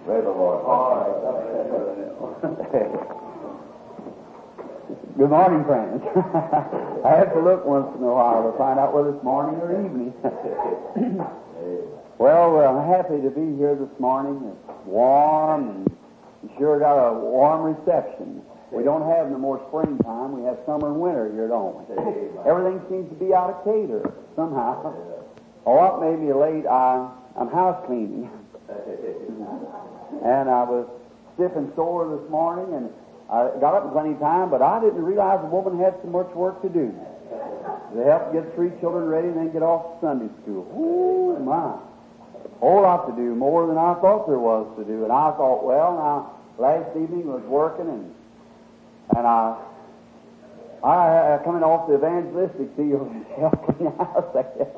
Praise the Lord. Good morning, friends. I have to look once in a while to find out whether it's morning or evening. Well, I'm happy to be here this morning. It's warm, and you sure got a warm reception. We don't have no more springtime. We have summer and winter here, don't we? Everything seems to be out of cater somehow. Oh, what made me late? I'm house cleaning. And I was stiff and sore this morning, and I got up in plenty of time, but I didn't realize the woman had so much work to do. They have to get 3 children ready and then get off to Sunday school. Ooh, my. A whole lot to do, more than I thought there was to do. And I thought, well, now, last evening was working, and I coming off the evangelistic field and helping out there.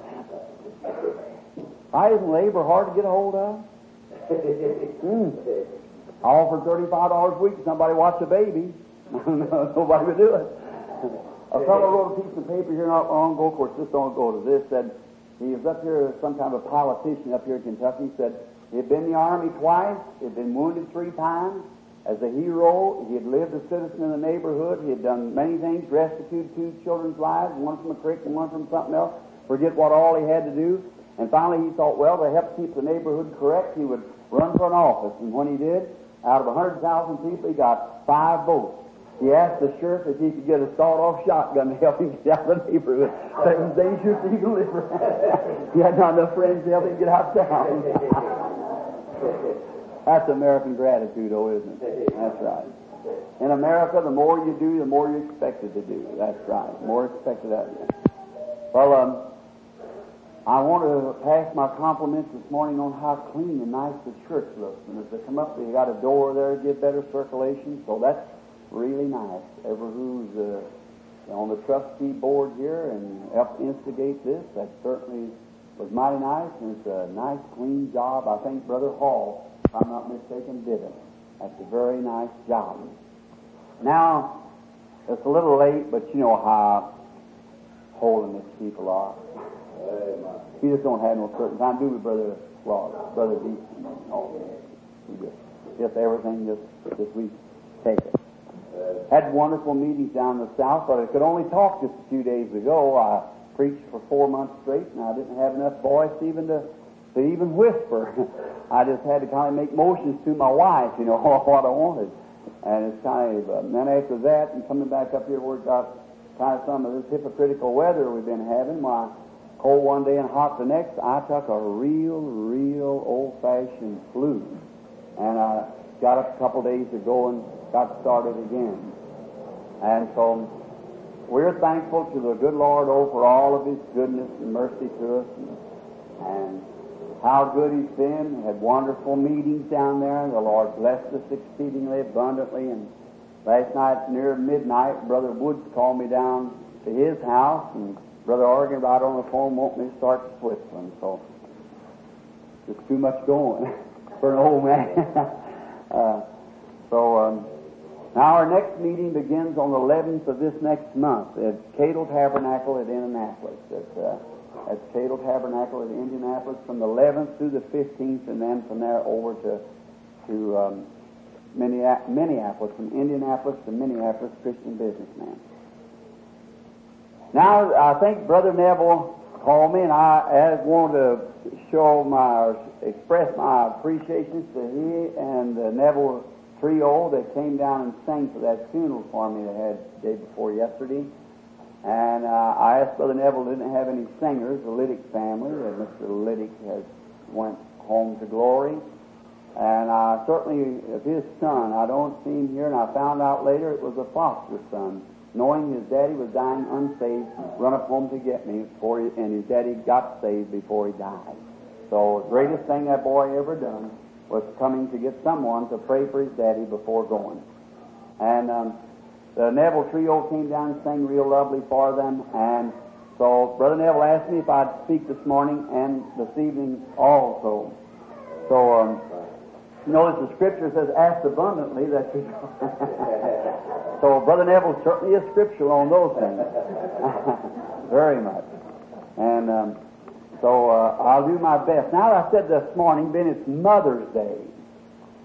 Isn't labor hard to get a hold of? I offered $35 a week to somebody watch a baby. Nobody would do it. A fellow wrote a piece of paper here not long ago, of course, just don't go to this, said he was up here, some kind of a politician up here in Kentucky, said he had been in the Army twice, he had been wounded 3 times. As a hero, he had lived a citizen in the neighborhood, he had done many things, rescued 2 children's lives, one from a creek and one from something else, forget what all he had to do. And finally he thought, well, to help keep the neighborhood correct, he would run for an office. And when he did, out of 100,000 people, he got 5 votes. He asked the sheriff if he could get a sawed-off shotgun to help him get out of the neighborhood. So it was dangerous to even live around. He had not enough friends to help him get out of town. That's American gratitude, though, isn't it? That's right. In America, the more you do, the more you're expected to do. That's right. The more expected of you. Well, I want to pass my compliments this morning on how clean and nice the church looks. And as they come up, they got a door there to give better circulation. So that's really nice. Ever who's on the trustee board here and helped instigate this, that certainly was mighty nice. And it's a nice, clean job. I think Brother Hall, if I'm not mistaken, did it. That's a very nice job. Now, it's a little late, but you know how holiness people are. You just don't have no certain time. Do we, Brother Claude, Brother Deacon? Oh, just everything just we take it. Had wonderful meetings down in the South, but I could only talk just a few days ago. I preached for 4 months straight, and I didn't have enough voice even to even whisper. I just had to kind of make motions to my wife, you know, what I wanted. And it's kind of, and then after that, and coming back up here where it got kind of some of this hypocritical weather we've been having, why, cold one day and hot the next, I took a real old-fashioned flu. And I got up a couple days ago and got started again. And so we're thankful to the good Lord for all of His goodness and mercy to us, and how good He's been. We had wonderful meetings down there. The Lord blessed us exceedingly abundantly. And last night near midnight, Brother Woods called me down to his house, and Brother Oregon right on the phone wanted me to start to Switzerland. So there's too much going for an old man. Now our next meeting begins on the 11th of this next month at Cadle Tabernacle at Indianapolis. At Cadle Tabernacle at Indianapolis from the 11th through the 15th, and then from there over to Minneapolis, from Indianapolis to Minneapolis, Christian Businessman. Now, I think Brother Neville called me, and I want to express my appreciation to he and the Neville trio that came down and sang for that funeral for me they had the day before yesterday. And I asked Brother Neville didn't have any singers, the Liddick family, and Mr. Liddick has went home to glory. And certainly, of his son, I don't see him here, and I found out later it was a foster son. Knowing his daddy was dying unsaved, run up home to get me, and his daddy got saved before he died. So the greatest thing that boy ever done was coming to get someone to pray for his daddy before going. And the Neville trio came down and sang real lovely for them, and so Brother Neville asked me if I'd speak this morning and this evening also. So, notice the Scripture says, ask abundantly that you... So Brother Neville certainly is scriptural on those things. Very much. And so I'll do my best. Now, I said this morning, Ben, it's Mother's Day.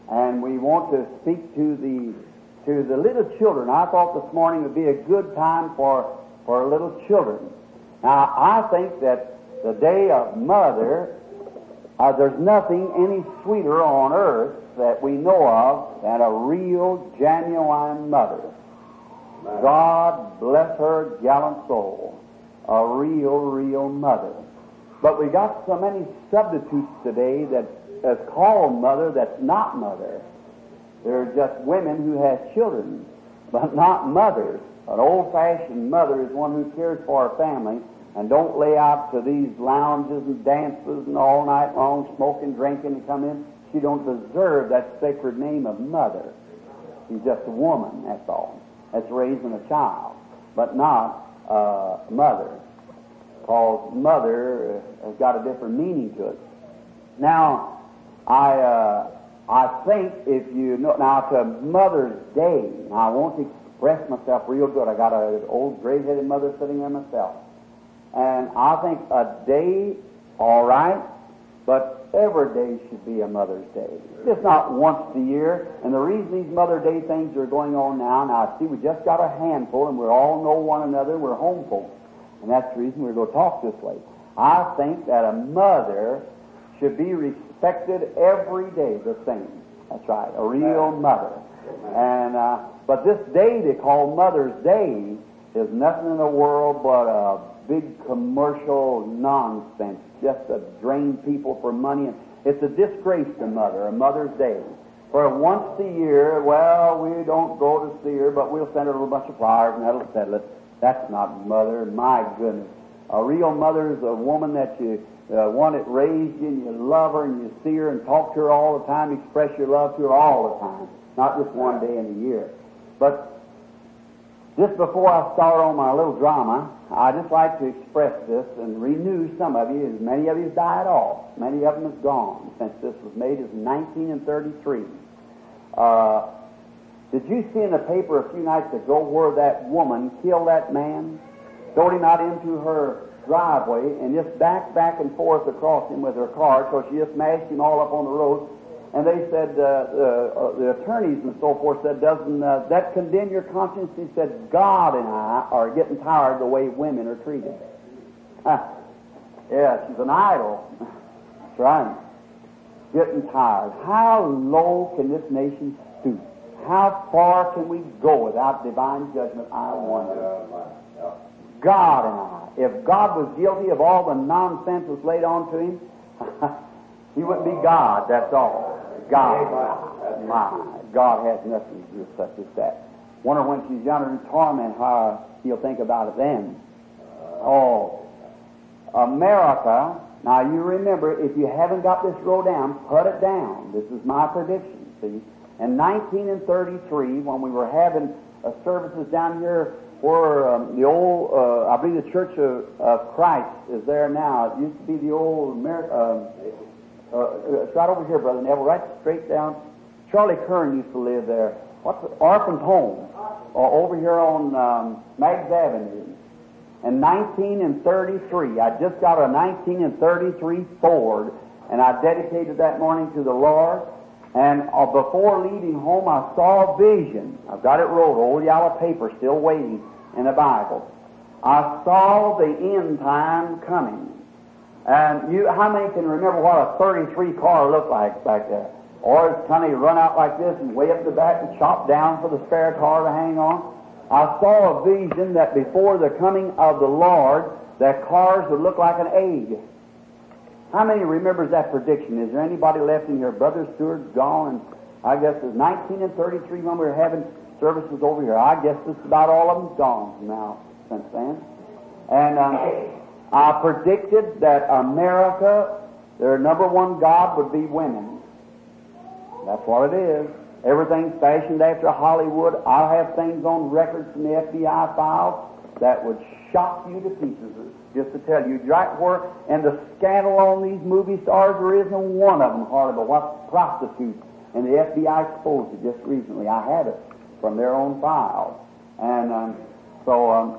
and we want to speak to the little children. I thought this morning would be a good time for little children. Now, I think that the day of Mother, there's nothing any sweeter on earth that we know of than a real, genuine mother. God bless her gallant soul. A real mother. But we got so many substitutes today that is called mother that's not mother. They're just women who have children, but not mothers. An old-fashioned mother is one who cares for her family and don't lay out to these lounges and dances and all night long smoking, drinking, and come in. She don't deserve that sacred name of mother. She's just a woman, that's all. That's raising a child, but not mother. Because mother has got a different meaning to it. Now, I think if you know, now to Mother's Day, now I want to express myself real good. I got an old gray-headed mother sitting there myself. And I think a day, all right, but every day should be a Mother's Day. Just not once a year. And the reason these Mother Day things are going on now, see, we just got a handful, and we all know one another. We're home folks. And that's the reason we're going to talk this way. I think that a mother should be respected every day the same. That's right, a real mother. And but this day they call Mother's Day is nothing in the world but a big commercial nonsense, just to drain people for money. And it's a disgrace to Mother, a Mother's Day. For once a year, well, we don't go to see her, but we'll send her a little bunch of flowers and that'll settle it. That's not mother, my goodness. A real mother is a woman that you, one that raised you, and you love her, and you see her and talk to her all the time, express your love to her all the time, not just one day in a year. But just before I start on my little drama, I'd just like to express this and renew some of you. As many of you have died off. Many of them have gone since this was made in 1933. Did you see in the paper a few nights ago where that woman killed that man, throwed him out into her driveway, and just backed back and forth across him with her car, so she just mashed him all up on the road? And they said, the attorneys and so forth said, doesn't that condemn your conscience? He said, God and I are getting tired of the way women are treated. Yeah, she's an idol. That's right. Getting tired. How low can this nation stoop? How far can we go without divine judgment, I wonder. God and I. If God was guilty of all the nonsense that's laid on to him, he wouldn't be God, that's all. God. My. God has nothing to do with such as that. Wonder when she's yonder in torment how he'll think about it then. Oh. America, now you remember, if you haven't got this road down, put it down. This is my prediction, see. In 1933, when we were having services down here where the old, I believe the Church of Christ is there now. It used to be the old, it's right over here, Brother Neville, right straight down. Charlie Kern used to live there. What's the Orphan's Home? Over here on Maggs Avenue. In 1933, I just got a 1933 Ford, and I dedicated that morning to the Lord. And before leaving home, I saw a vision. I've got it rolled, old yellow paper, still waiting in the Bible. I saw the end time coming. And how many can remember what a 33 car looked like back there? Or it's kind of run out like this and way up the back and chopped down for the spare car to hang on. I saw a vision that before the coming of the Lord, that cars would look like an egg. How many remembers that prediction? Is there anybody left in here? Brother Stewart's gone, and I guess it's 1933 when we were having services over here. I guess just about all of them's gone now since then. And I predicted that America, their number one god would be women. That's what it is. Everything's fashioned after Hollywood. I'll have things on record from the FBI files that would shock you to pieces, just to tell you right where. And the scandal on these movie stars, there isn't one of them hardly but what prostitutes. And the FBI exposed it just recently. I had it from their own files. And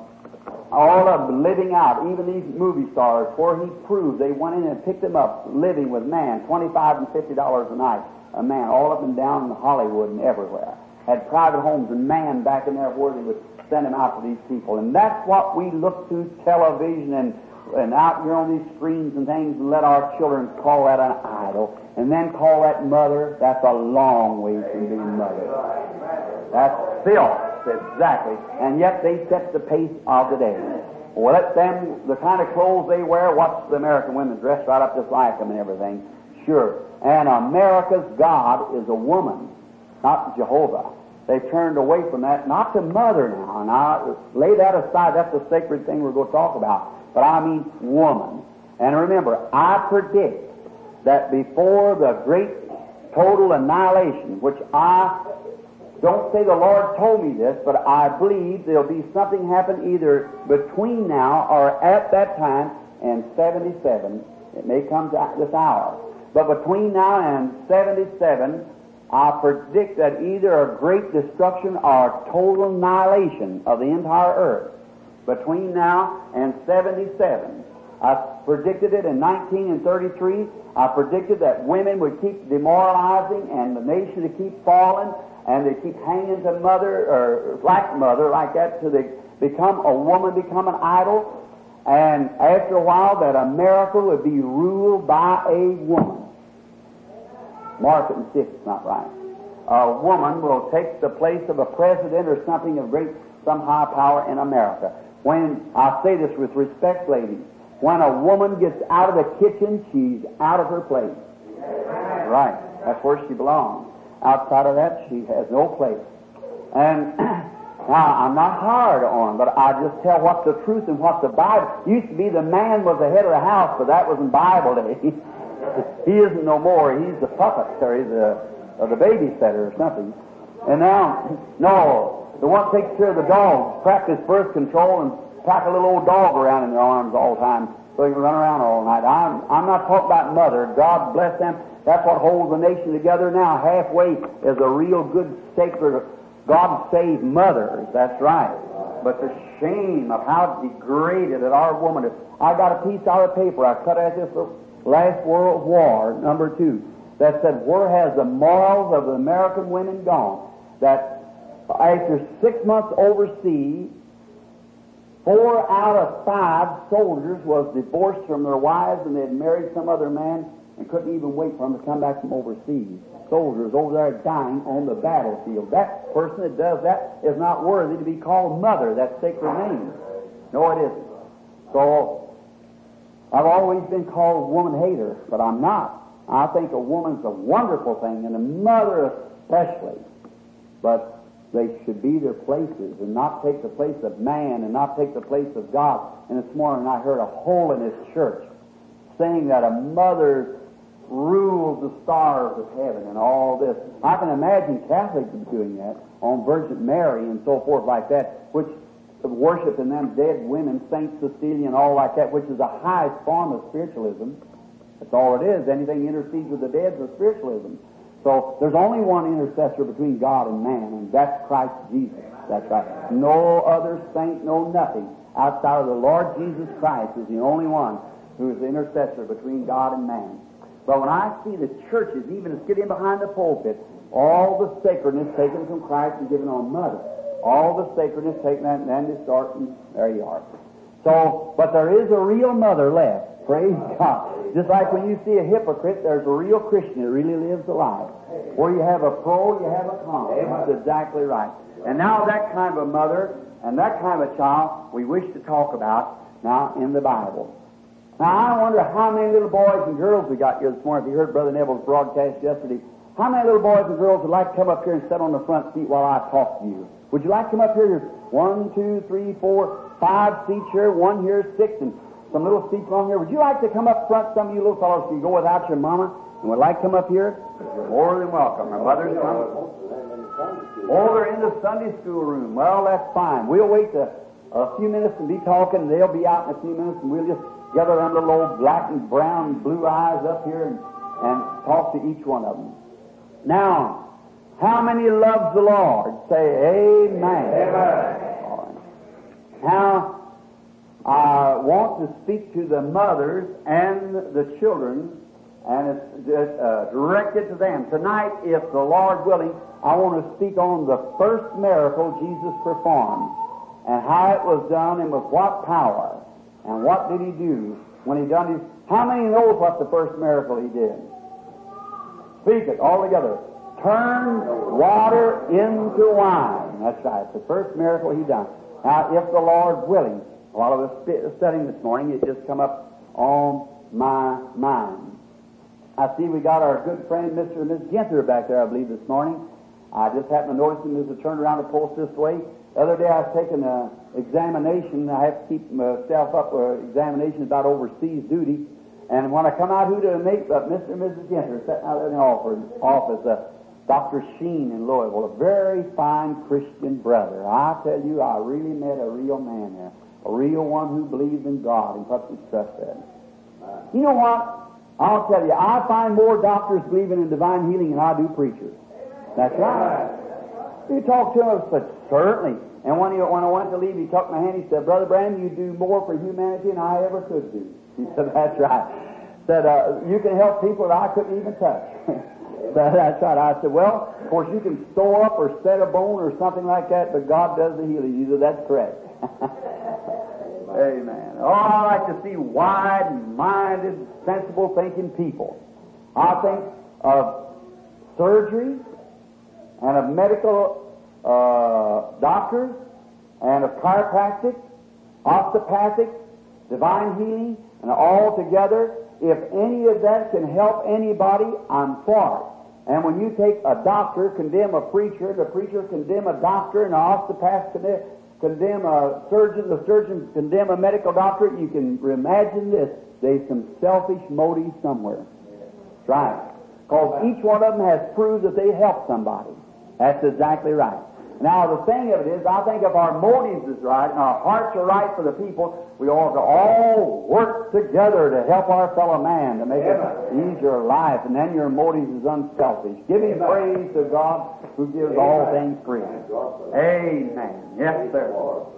all of them living out, even these movie stars, where he proved they went in and picked them up, living with man, $25 and $50 a night, a man, all up and down in Hollywood and everywhere. Had private homes and man back in there where they would send them out to these people. And that's what we look through television and out here on these screens and things and let our children call that an idol. And then call that mother. That's a long way from being mother. That's filth, exactly. And yet they set the pace of the day. Well, let them, the kind of clothes they wear, watch the American women dressed right up just like them and everything. Sure. And America's God is a woman, not Jehovah. They've turned away from that, not to mother now. Now, lay that aside. That's a sacred thing we're going to talk about. But I mean woman. And remember, I predict that before the great total annihilation, which I don't say the Lord told me this, but I believe there'll be something happen either between now or at that time and 77. It may come to this hour. But between now and 77, I predict that either a great destruction or total annihilation of the entire earth. Between now and 77. I predicted it in 1933. I predicted that women would keep demoralizing and the nation would keep falling and they keep hanging to mother or like that till they become a woman, become an idol. And after a while that America would be ruled by a woman. Mark it and see if it's not right. A woman will take the place of a president or something of great, some high power in America. When, I say this with respect, ladies, when a woman gets out of the kitchen, she's out of her place. Right. That's where she belongs. Outside of that, she has no place. And now, I'm not hard on, but I just tell what's the truth and what the Bible. Used to be the man was the head of the house, but that was in Bible days. He isn't no more. He's the puppet, or he's the babysitter or something. And now, no, the one takes care of the dogs, practice birth control, and pack a little old dog around in their arms all the time so he can run around all night. I'm not talking about mother. God bless them. That's what holds the nation together now. Halfway is a real good, sacred, God-saved mothers. That's right. But the shame of how degraded that our woman is. I got a piece out of paper I cut out this last World War, #2, that said, where has the morals of the American women gone? That after 6 months overseas, 4 out of 5 soldiers was divorced from their wives and they had married some other man and couldn't even wait for them to come back from overseas. Soldiers over there dying on the battlefield. That person that does that is not worthy to be called mother, that sacred name. No, it isn't. So, I've always been called a woman hater, but I'm not. I think a woman's a wonderful thing, and a mother especially. But they should be their places and not take the place of man and not take the place of God. And this morning I heard a holiness church saying that a mother rules the stars of heaven and all this. I can imagine Catholics doing that on Virgin Mary and so forth like that, which worshiping them dead women, Saint Cecilia and all like that, which is the highest form of spiritualism. That's all it is. Anything intercedes with the dead is spiritualism. So there's only one intercessor between God and man, and that's Christ Jesus. That's right. No other saint, no nothing outside of the Lord Jesus Christ is the only one who is the intercessor between God and man. But when I see the churches, even as get in behind the pulpit, all the sacredness taken from Christ and given on mother. All the sacredness taken that, and then they start, and there you are. So, but there is a real mother left. Praise God. Just like when you see a hypocrite, there's a real Christian that really lives a life. Where you have a pro, you have a con. That's exactly right. And now that kind of a mother and that kind of a child we wish to talk about now in the Bible. Now I wonder how many little boys and girls we got here this morning. If you heard Brother Neville's broadcast yesterday, how many little boys and girls would like to come up here and sit on the front seat while I talk to you? Would you like to come up here? There's 1, 2, 3, 4, 5 seats here, 1 here, 6, and some little seats along here. Would you like to come up front, some of you little fellows, if you go without your mama, and would like to come up here? You're more than welcome. Our mother's coming. Oh, they're in the Sunday school room. Well, that's fine. We'll wait a few minutes and be talking, and they'll be out in a few minutes, and we'll just gather them little old black and brown blue eyes up here and talk to each one of them. Now, how many loves the Lord? Say amen. Amen. All right. Now, I want to speak to the mothers and the children, and it's directed to them. Tonight, if the Lord willing, I want to speak on the first miracle Jesus performed, and how it was done, and with what power, and what did He do when He done His... How many knows what the first miracle He did? Speak it all together. Turn water into wine. That's right. The first miracle He done. Now, if the Lord willing, while I was studying this morning, it just come up on my mind. I see we got our good friend, Mr. and Miss Ginther, back there, I believe, this morning. I just happened to notice him as I turned around the post this way. The other day I was taking an examination. I have to keep myself up for examinations about overseas duty. And when I come out here to make Mr. and Mrs. Ginther sitting out in the office, Dr. Sheen in Louisville, a very fine Christian brother. I tell you, I really met a real man there. A real one who believes in God and puts his trust in. You know what? I'll tell you, I find more doctors believing in divine healing than I do preachers. That's right. You talk to him, but certainly. And when I went to leave, he took my hand. He said, "Brother Branham, you do more for humanity than I ever could do." He said, "That's right." Said, "You can help people that I couldn't even touch." That's right. I said, "Well, of course, you can store up or set a bone or something like that, but God does the healing." He said, "That's correct." Amen. Oh, I like to see wide-minded, sensible thinking people. I think of surgery and of medical doctors and of chiropractic, osteopathic, divine healing, and all together. If any of that can help anybody, I'm for it. And when you take a doctor, condemn a preacher, the preacher condemn a doctor, and an osteopath condemn a surgeon, the surgeon condemn a medical doctor, you can imagine this. There's some selfish motive somewhere. That's right. Because each one of them has proved that they helped somebody. That's exactly right. Now, the thing of it is, I think if our motives is right and our hearts are right for the people, we ought to all work together to help our fellow man, to make it easier life, and then your motives is unselfish. Giving praise to God who gives all things free. Amen. Yes, sir.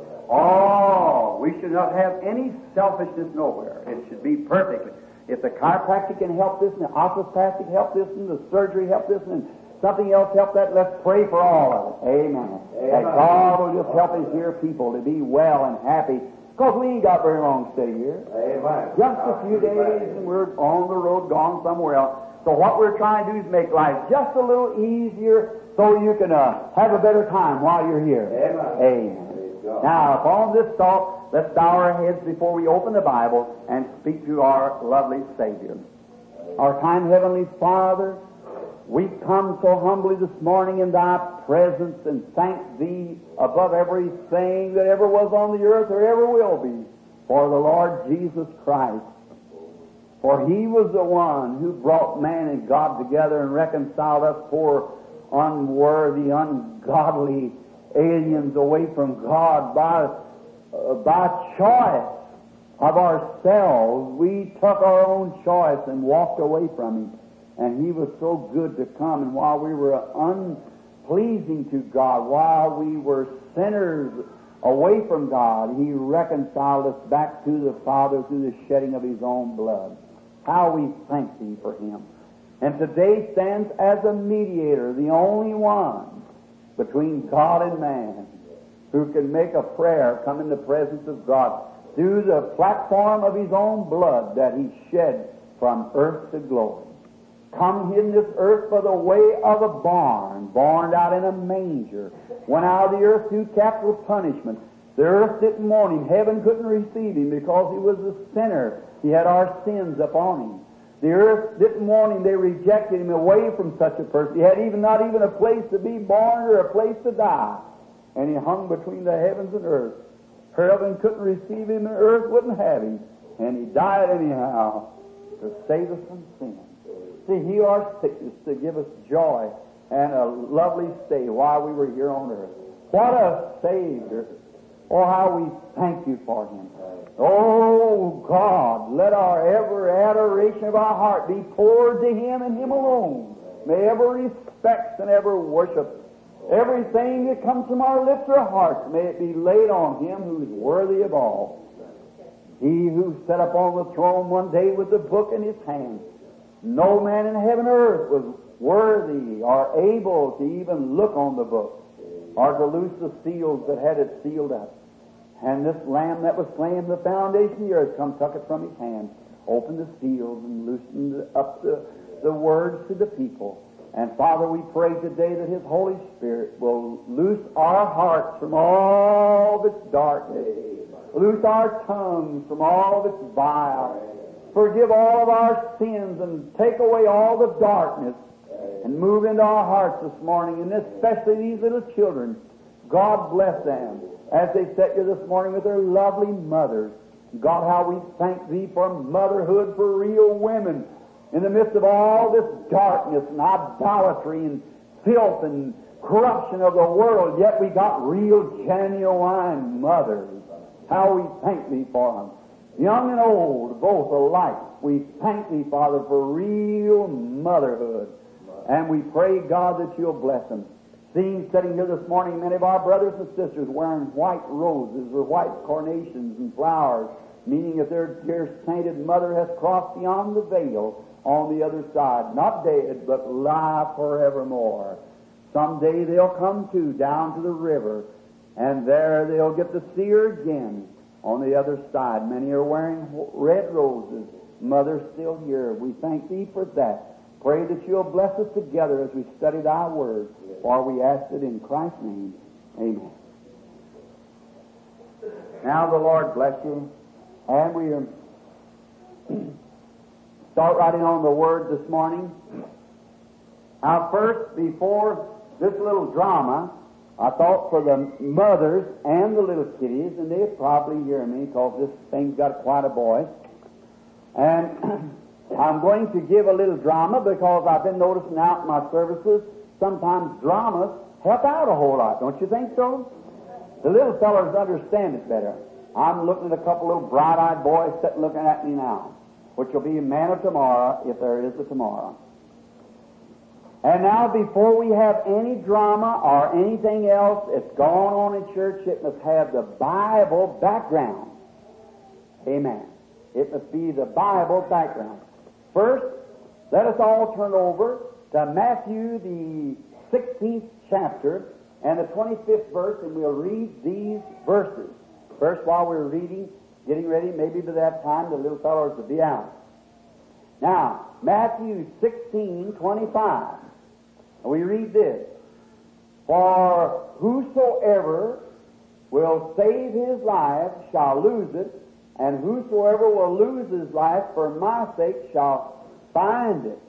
Oh, we should not have any selfishness nowhere. It should be perfect. If the chiropractic can help this, and the osteopathic help this, and the surgery help this, and something else help that, let's pray for all of it. Amen. That God will just help His dear people to be well and happy. Because we ain't got very long to stay here. Amen. Just a few days and we're on the road, gone somewhere else. So what we're trying to do is make life just a little easier so you can have a better time while you're here. Amen. Amen. Now, upon this thought, let's bow our heads before we open the Bible and speak to our lovely Savior. Our kind Heavenly Father, we come so humbly this morning in Thy presence and thank Thee above everything that ever was on the earth or ever will be for the Lord Jesus Christ. For He was the one who brought man and God together and reconciled us poor, unworthy, ungodly aliens away from God by choice of ourselves. We took our own choice and walked away from Him. And He was so good to come, and while we were unpleasing to God, while we were sinners away from God, He reconciled us back to the Father through the shedding of His own blood. How we thank Thee for Him. And today stands as a mediator, the only one between God and man who can make a prayer come in the presence of God through the platform of His own blood that He shed from earth to glory. Come in this earth by the way of a barn, born out in a manger, went out of the earth through capital punishment. The earth didn't want Him. Heaven couldn't receive Him because He was a sinner. He had our sins upon Him. The earth didn't want Him. They rejected Him away from such a person. He had not even a place to be born or a place to die. And He hung between the heavens and earth. Heaven couldn't receive Him and earth wouldn't have Him. And He died anyhow to save us from sin. To heal our sickness, to give us joy and a lovely stay while we were here on earth. What a Savior. Oh, how we thank You for Him. Oh, God, let our ever adoration of our heart be poured to Him and Him alone. May every respect and every worship, everything that comes from our lips or hearts, may it be laid on Him who is worthy of all. He who sat upon the throne one day with the book in his hand. No man in heaven or earth was worthy or able to even look on the book or to loose the seals that had it sealed up. And this Lamb that was slain from the foundation of the earth come, took it from his hand, opened the seals and loosened up the words to the people. And Father, we pray today that His Holy Spirit will loose our hearts from all that's darkness, loose our tongues from all that's vile, forgive all of our sins and take away all the darkness and move into our hearts this morning, and especially these little children. God bless them as they sit here this morning with their lovely mothers. God, how we thank Thee for motherhood, for real women in the midst of all this darkness and idolatry and filth and corruption of the world, yet we got real, genuine mothers. How we thank Thee for them. Young and old, both alike, we thank Thee, Father, for real motherhood. And we pray, God, that You'll bless them. Seeing sitting here this morning, many of our brothers and sisters wearing white roses or white carnations and flowers, meaning that their dear sainted mother has crossed beyond the veil on the other side, not dead, but alive forevermore. Someday they'll come down to the river, and there they'll get to see her again on the other side. Many are wearing red roses. Mother's still here. We thank Thee for that. Pray that You'll bless us together as we study Thy Word, for we ask it in Christ's name. Amen. Now the Lord bless you, and we start right in on the Word this morning. Now first, before this little drama, I thought for the mothers and the little kiddies, and they'll probably hear me because this thing's got quite a voice. And I'm going to give a little drama because I've been noticing out in my services, sometimes dramas help out a whole lot. Don't you think so? The little fellows understand it better. I'm looking at a couple little bright-eyed boys sitting looking at me now, which will be a man of tomorrow if there is a tomorrow. And now, before we have any drama or anything else that's going on in church, it must have the Bible background. Amen. It must be the Bible background. First, let us all turn over to Matthew, the 16th chapter, and the 25th verse, and we'll read these verses. First, while we're reading, getting ready, maybe by that time the little fellows will be out. Now, Matthew 16:25. We read this: For whosoever will save his life shall lose it, and whosoever will lose his life for my sake shall find it.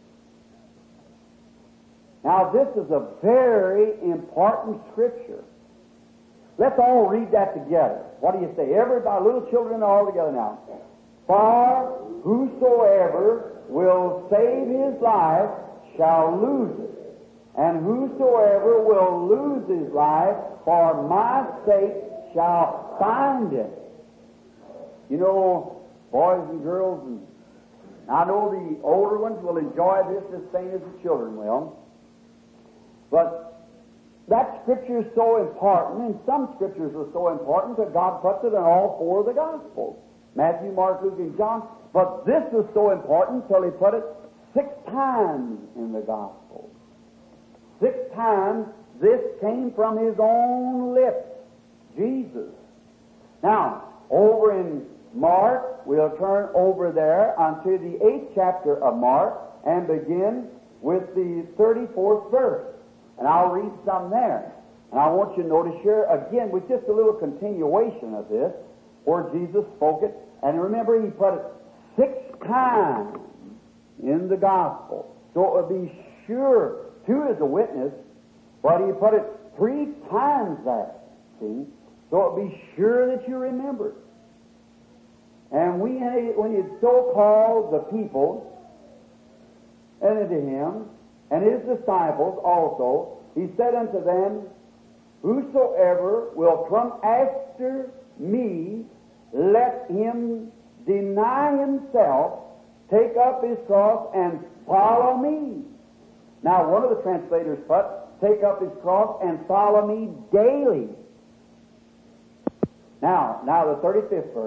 Now, this is a very important scripture. Let's all read that together. What do you say? Everybody, little children, all together now. For whosoever will save his life shall lose it, and whosoever will lose his life for my sake shall find it. You know, boys and girls, and I know the older ones will enjoy this as same as the children will. But that scripture is so important, and some scriptures are so important that God puts it in all four of the Gospels: Matthew, Mark, Luke, and John. But this was so important till He put it 6 times in the Gospel. 6 times this came from His own lips, Jesus. Now, over in Mark, we'll turn over there unto the 8th chapter of Mark and begin with the 34th verse. And I'll read some there. And I want you to notice here, again, with just a little continuation of this, where Jesus spoke it. And remember, He put it 6 times in the Gospel. So it would be sure, 2 is a witness, but He put it 3 times that, see? So it would be sure that you remember it. And when He had so called the people unto Him, and His disciples also, He said unto them, Whosoever will come after me, let him deny himself, take up his cross, and follow me. Now, one of the translators put, take up his cross and follow me daily. Now the 35th verse,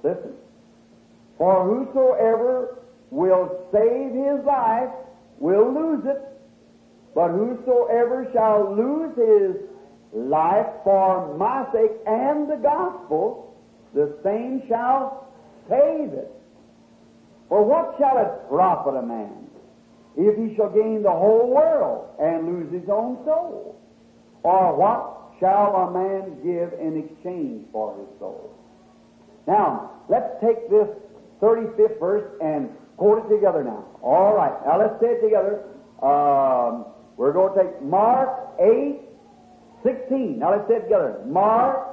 Listen. For whosoever will save his life will lose it, but whosoever shall lose his life for my sake and the gospel, the same shall save it. For what shall it profit a man if he shall gain the whole world and lose his own soul? Or what shall a man give in exchange for his soul? Now, let's take this 35th verse and quote it together now. All right, now let's say it together. We're going to take Mark 8:16. Now let's say it together. Mark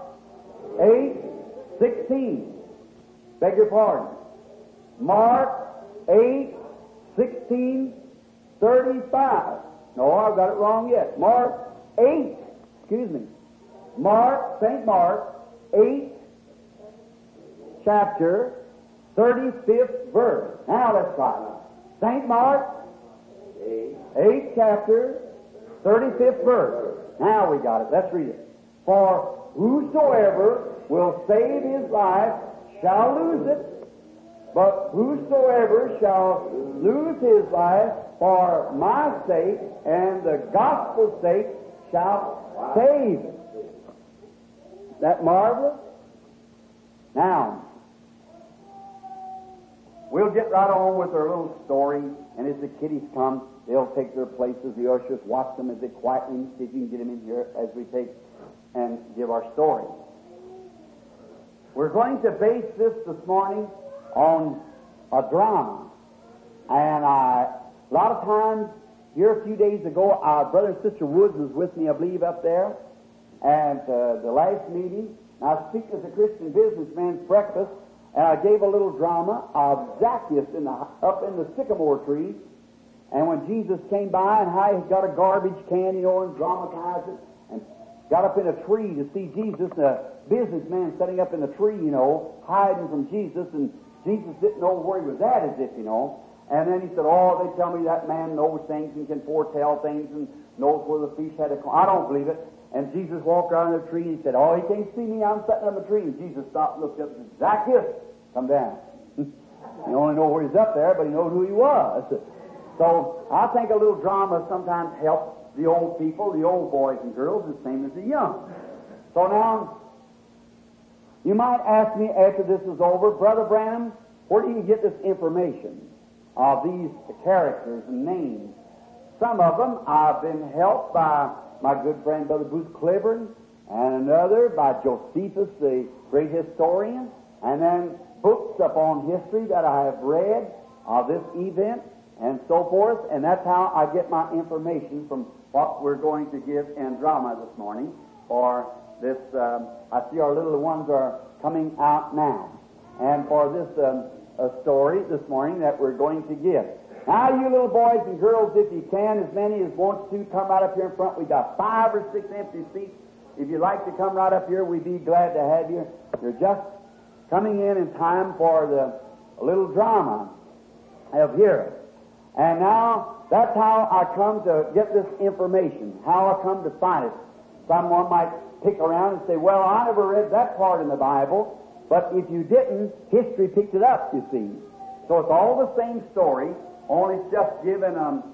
8:16. Beg your pardon. Mark 8:16, 35. No, I've got it wrong yet. Mark 8, excuse me. Mark, St. Mark 8, chapter 35th verse. Now let's try it. St. Mark 8 chapter 35th verse. Now we got it. Let's read it. For whosoever will save his life shall lose it, but whosoever shall lose his life for my sake and the gospel's sake shall save it. Is that marvelous? Now, we'll get right on with our little story, and as the kiddies come, they'll take their places. The ushers watch them as they quietly see if you can get them in here as we take and give our story. We're going to base this morning on a drama. And a lot of times, here a few days ago, our brother and sister Woods was with me, I believe, up there at the last meeting. I was speaking at the Christian Businessman's Breakfast, and I gave a little drama of Zacchaeus up in the sycamore tree. And when Jesus came by and how he got a garbage can, and dramatized it, and got up in a tree to see Jesus, the businessman sitting up in the tree, hiding from Jesus, and Jesus didn't know where he was at, as if, And then he said, oh, they tell me that man knows things and can foretell things and knows where the fish had to come. I don't believe it. And Jesus walked around the tree and he said, oh, he can't see me, I'm sitting on the tree. And Jesus stopped and looked up and said, Zacchaeus, come down. He only know where he's up there, but he knows who he was. So I think a little drama sometimes helps the old people, the old boys and girls, the same as the young. So now, you might ask me after this is over, Brother Branham, where do you get this information of these characters and names? Some of them I've been helped by my good friend Brother Booth Cliburn, and another by Josephus, the great historian, and then books upon history that I have read of this event, and so forth, and that's how I get my information from what we're going to give in drama this morning. For this, I see our little ones are coming out now, and for this story this morning that we're going to give. Now, you little boys and girls, if you can, as many as want to, come right up here in front. We've got 5 or 6 empty seats. If you'd like to come right up here, we'd be glad to have you. You're just coming in time for the little drama of here. And now, that's how I come to get this information, how I come to find it. Someone might pick around and say, well, I never read that part in the Bible. But if you didn't, history picked it up, you see. So it's all the same story, only it's just given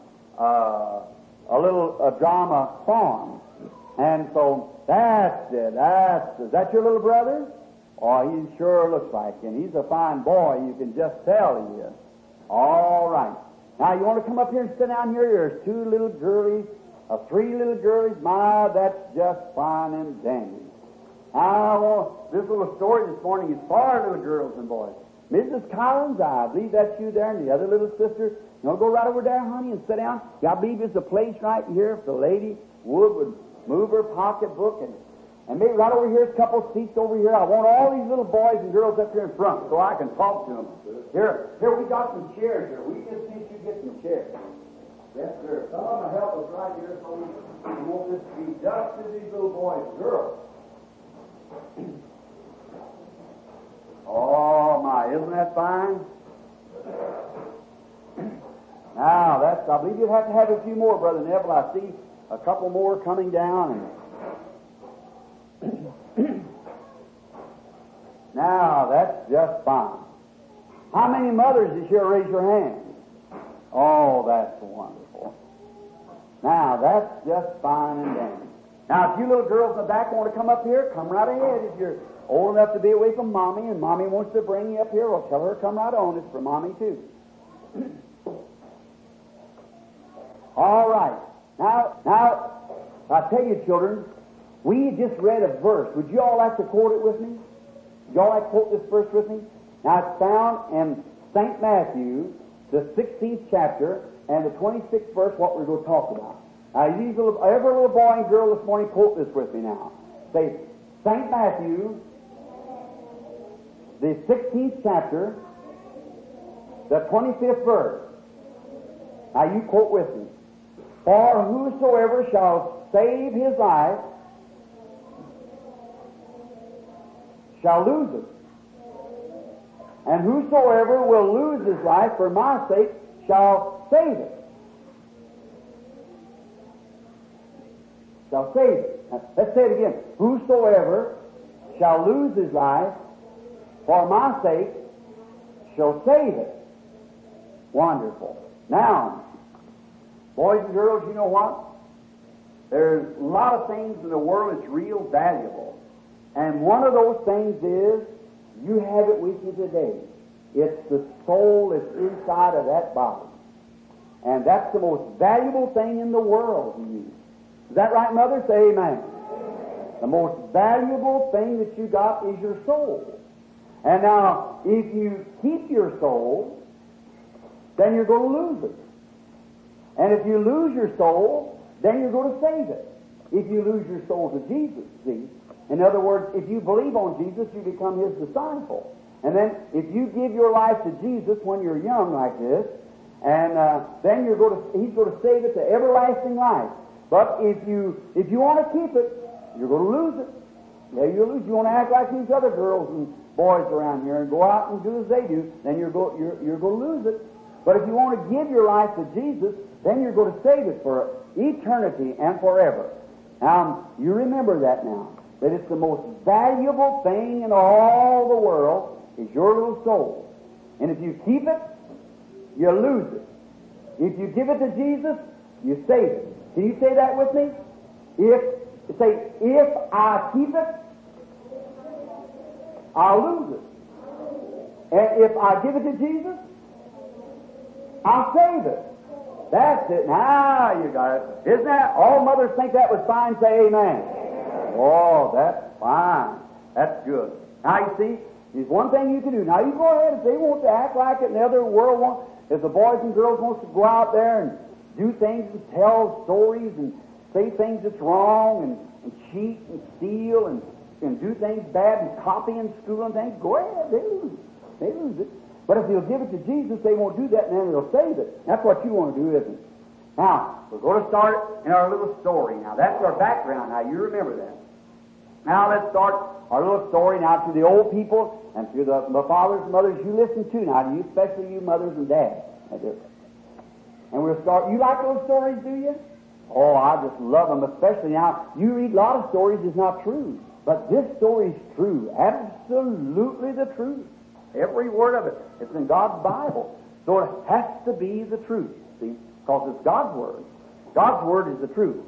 a little drama form. And so that's it. Is that your little brother? Oh, he sure looks like him. He's a fine boy, you can just tell he is. All right. Now, you want to come up here and sit down here? There's 2 little girlies, 3 little girlies. My, that's just fine and dandy. Now, this little story this morning is for little girls and boys. Mrs. Collins, I believe that's you there, and the other little sister. You want to go right over there, honey, and sit down? I believe there's a place right here if the lady would move her pocketbook and maybe right over here, a couple seats over here. I want all these little boys and girls up here in front so I can talk to them. Here, we got some chairs here. We just need you to get some chairs. Yes, sir. Some of them will help us right here so we won't just be just as these little boys and girls. Oh, my, isn't that fine? Now, I believe you'll have to have a few more, Brother Neville. I see a couple more coming down. Now, that's just fine. How many mothers is here? Raise your hand. Oh, that's wonderful. Now, that's just fine and dandy. Now, if you little girls in the back want to come up here, come right ahead. If you're old enough to be away from Mommy and Mommy wants to bring you up here, well, tell her to come right on. It's for Mommy, too. All right. Now, I tell you, children, we just read a verse. Would you all like to quote it with me? Would you all like to quote this verse with me? Now, it's found in St. Matthew, the 16th chapter, and the 26th verse, what we're going to talk about. Now, every little boy and girl this morning, quote this with me now. Say, St. Matthew, the 16th chapter, the 25th verse. Now, you quote with me. For whosoever shall save his life shall lose it. And whosoever will lose his life for my sake shall save it. Shall save it. Now, let's say it again. Whosoever shall lose his life for my sake shall save it. Wonderful. Now, boys and girls, you know what? There's a lot of things in the world that's real valuable. And one of those things is, you have it with you today. It's the soul that's inside of that body. And that's the most valuable thing in the world to you. Is that right, Mother? Say amen. The most valuable thing that you got is your soul. And now, if you keep your soul, then you're going to lose it. And if you lose your soul, then you're going to save it. If you lose your soul to Jesus, see? In other words, if you believe on Jesus, you become His disciple. And then, if you give your life to Jesus when you're young like this, and then He's going to save it to everlasting life. But if you want to keep it, you're going to lose it. Yeah, you'll lose. You want to act like these other girls and boys around here and go out and do as they do, then you're going to lose it. But if you want to give your life to Jesus, then you're going to save it for eternity and forever. Now, you remember that now. That it's the most valuable thing in all the world is your little soul. And if you keep it, you lose it. If you give it to Jesus, you save it. Can you say that with me? If I keep it, I'll lose it. And if I give it to Jesus, I'll save it. That's it. Now you got it. Isn't that? All mothers think that was fine. Say amen. Oh, that's fine. That's good. Now you see, there's one thing you can do. Now you go ahead, if they want to act like it and the other world wants, if the boys and girls want to go out there and do things and tell stories and say things that's wrong and cheat and steal and do things bad and copy in school and things, go ahead, they lose it. They lose it. But if they'll give it to Jesus, they won't do that and then they'll save it. That's what you want to do, isn't it? Now, we're going to start in our little story. Now, that's our background. Now, you remember that. Now, let's start our little story now to the old people and to the fathers and mothers you listen to now, to you, especially you mothers and dads. And we'll start. You like those stories, do you? Oh, I just love them, especially now. You read a lot of stories, it's not true. But this story is true. Absolutely the truth. Every word of it. It's in God's Bible. So it has to be the truth, see? Because it's God's Word. God's Word is the truth.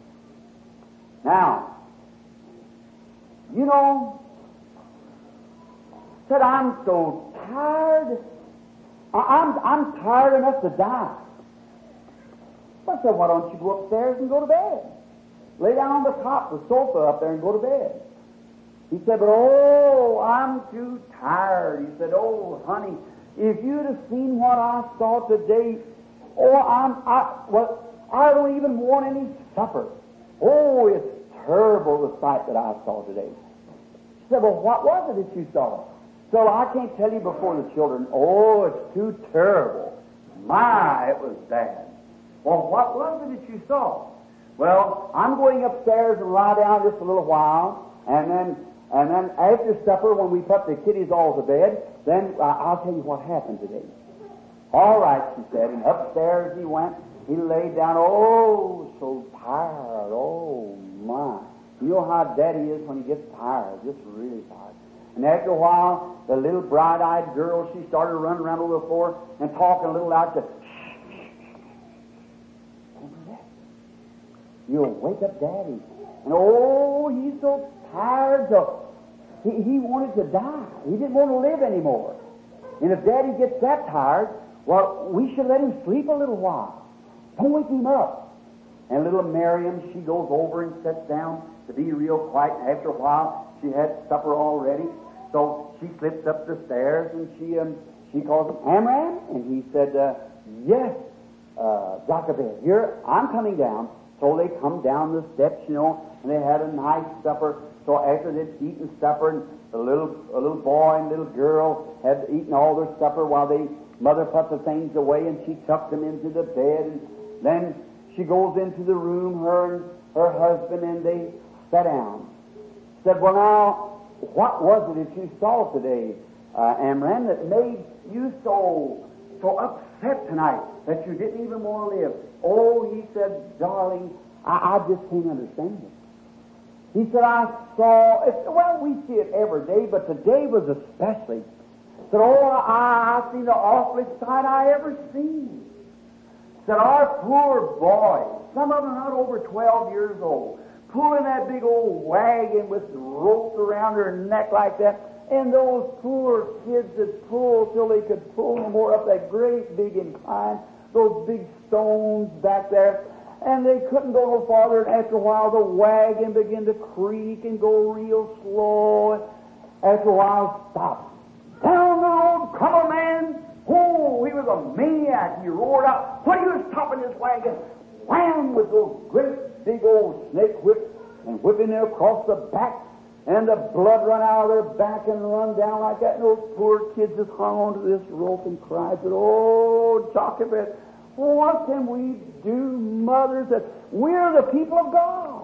Now, you know, said, I'm so tired. I'm tired enough to die. I said, why don't you go upstairs and go to bed? Lay down on the top of the sofa up there and go to bed. He said, but oh, I'm too tired. He said, oh, honey, if you'd have seen what I saw today, I don't even want any supper. Oh, it's terrible, the sight that I saw today. She said, well, what was it that you saw? So I can't tell you before the children. Oh, it's too terrible. My, it was bad. Well, what was it that you saw? Well, I'm going upstairs and lie down just a little while, and then after supper, when we put the kiddies all to bed, then I'll tell you what happened today. All right, she said, and upstairs he went. He laid down, oh, so tired, oh, my. You know how Daddy is when he gets tired, just really tired. And after a while, the little bright-eyed girl, she started running around over the floor and talking a little loud. Said, "Don't do that. You'll wake up Daddy." And oh, he's so tired. He wanted to die. He didn't want to live anymore. And if Daddy gets that tired, well, we should let him sleep a little while. Don't wake him up. And little Miriam, she goes over and sits down to be real quiet. After a while, she had supper already. So she slips up the stairs and she calls him, "Amram?" And he said, "Yes, Jochebed, here, I'm coming down." So they come down the steps, and they had a nice supper. So after they'd eaten supper, and a little boy and little girl had eaten all their supper while mother put the things away, and she tucked them into the bed. And then she goes into the room, her and her husband, and they sat down. Said, "Well, now, what was it that you saw today, Amram, that made you so upset tonight that you didn't even want to live?" "Oh," he said, "darling, I just can't understand it." He said, "I saw," well, we see it every day, but today was especially. Said, "Oh, I seen the awfulest sight I ever seen." Said, "Our poor boys, some of them not over 12 years old, pulling that big old wagon with ropes around their neck like that, and those poor kids that pulled till they could pull no more up that great big incline, those big stones back there, and they couldn't go no farther, and after a while the wagon began to creak and go real slow, and after a while stopped. Down the road come a man. Oh, he was a maniac. He roared out, "What are you stopping this wagon?" Wham! With those great big old snake whips, and whipping it across the back, and the blood run out of their back and run down like that, and those poor kids just hung onto this rope and cried, "Oh, Jochebed, what can we do, mothers, that we're the people of God?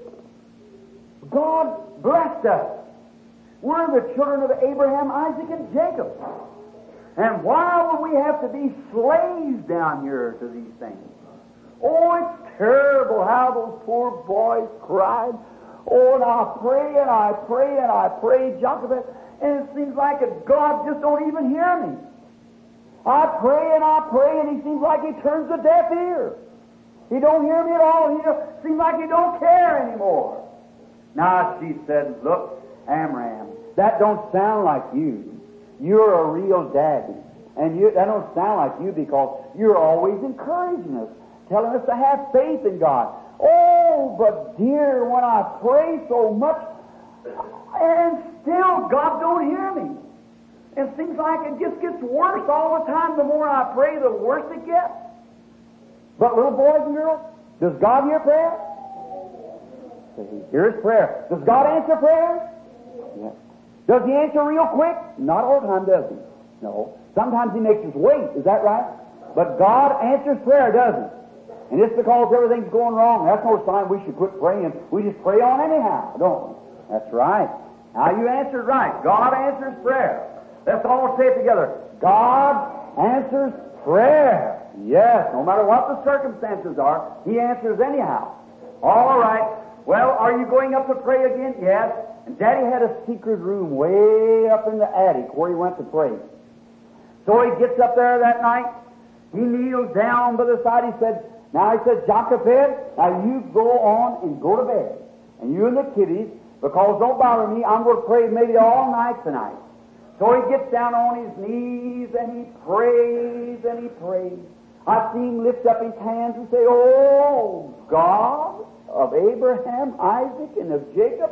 God blessed us. We're the children of Abraham, Isaac, and Jacob. And why would we have to be slaves down here to these things?" Oh, it's terrible how those poor boys cried. Oh, and I pray and I pray and I pray, Jochebed, and it seems like God just don't even hear me. I pray and he seems like he turns a deaf ear. He don't hear me at all. He seems like he don't care anymore. Now, she said, "Look, Amram, that don't sound like you. You're a real daddy. And that don't sound like you because you're always encouraging us, telling us to have faith in God. Oh, but dear, when I pray so much, and still God don't hear me. It seems like it just gets worse all the time. The more I pray, the worse it gets." But little boys and girls, does God hear prayer? He hears prayer. Does God answer prayer? Yes. Does He answer real quick? Not all the time, does He? No. Sometimes He makes us wait. Is that right? But God answers prayer, doesn't He? And just because everything's going wrong, that's no sign we should quit praying. We just pray on anyhow, don't we? That's right. Now you answered right. God answers prayer. Let's all say it together. God answers prayer. Yes, no matter what the circumstances are, He answers anyhow. All right. Well, are you going up to pray again? Yes. And Daddy had a secret room way up in the attic where he went to pray. So he gets up there that night. He kneels down by the side. He said, "Jochebed, now you go on and go to bed. And you and the kiddies, because don't bother me, I'm going to pray maybe all night tonight." So he gets down on his knees and he prays and he prays. I see him lift up his hands and say, "Oh, God of Abraham, Isaac, and of Jacob,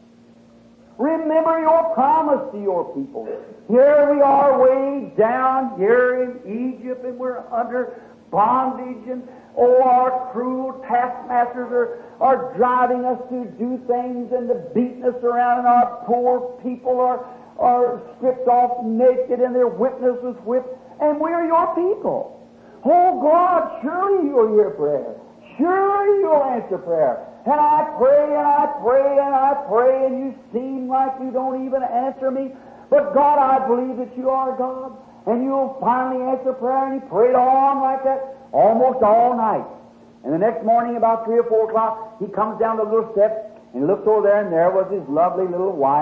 remember your promise to your people. Here we are way down here in Egypt, and we're under bondage, and our cruel taskmasters are driving us to do things and to beating us around, and our poor people are stripped off naked, and they're whipping us with whips, and we're your people. Oh, God, surely you'll hear prayer. Surely you'll answer prayer. And I pray and I pray and I pray, and you seem like you don't even answer me. But God, I believe that you are God, and you'll finally answer prayer." And he prayed on like that almost all night. And the next morning, about 3 or 4 o'clock, he comes down the little steps and looks over there, and there was his lovely little wife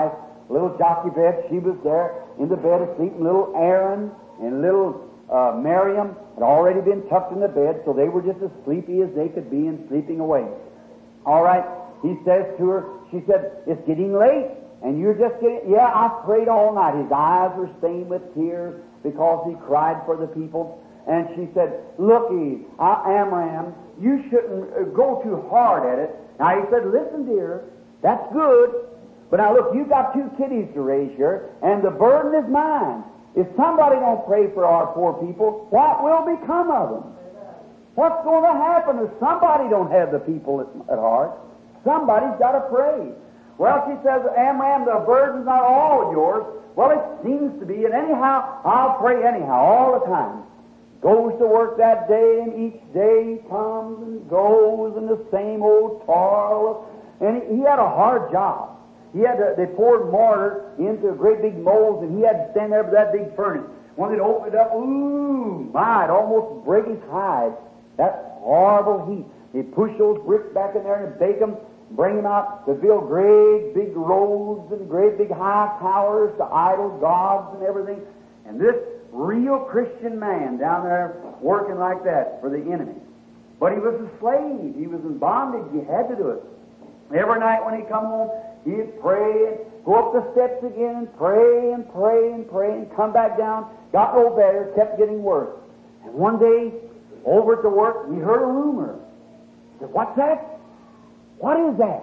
little Jochebed, she was there in the bed asleep, and little Aaron and little Miriam had already been tucked in the bed, so they were just as sleepy as they could be and sleeping away. All right, he says to her, she said, it's getting late, and you're just getting, yeah, I prayed all night. His eyes were stained with tears because he cried for the people. And she said, looky, Amram, you shouldn't go too hard at it. Now he said, listen, dear, that's good. But now look, you've got 2 kiddies to raise here, and the burden is mine. If somebody don't pray for our poor people, what will become of them? What's going to happen if somebody don't have the people at heart? Somebody's got to pray. Well, she says, Amram, the burden's not all yours. Well, it seems to be, and anyhow, I'll pray anyhow, all the time. Goes to work that day, and each day comes and goes, and the same old toil. And he had a hard job. They poured mortar into great big molds, and he had to stand there with that big furnace. When they'd open it up, ooh, my, it'd almost break his hide. That horrible heat. He'd push those bricks back in there and bake them, bring them out to build great big roads and great big high towers to idol gods and everything. And this real Christian man down there working like that for the enemy. But he was a slave. He was in bondage. He had to do it. Every night when he'd come home, he'd pray and go up the steps again and pray and pray and pray and come back down. Got no better, kept getting worse. And one day, over at the work, we heard a rumor. He said, what's that? What is that?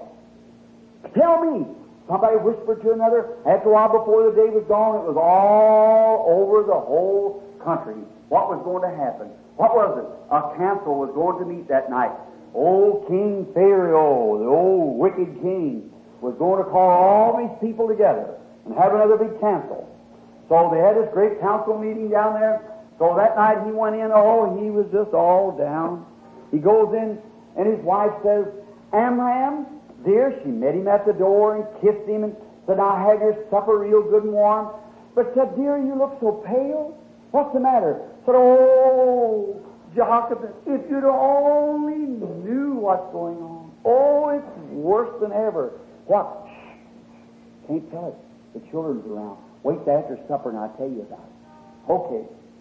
Tell me. Somebody whispered to another. After a while, before the day was gone, it was all over the whole country. What was going to happen? What was it? A council was going to meet that night. Old King Pharaoh, the old wicked king, was going to call all these people together and have another big council. So they had this great council meeting down there. So that night he went in, he was just all down. He goes in, and his wife says, Amram, dear, she met him at the door and kissed him and said, now have your supper real good and warm. But said, dear, you look so pale. What's the matter? Said, oh, Jochebed, if you'd only knew what's going on. Oh, it's worse than ever. What? Shh. Can't tell it. The children's around. Wait till after supper and I'll tell you about it. Okay.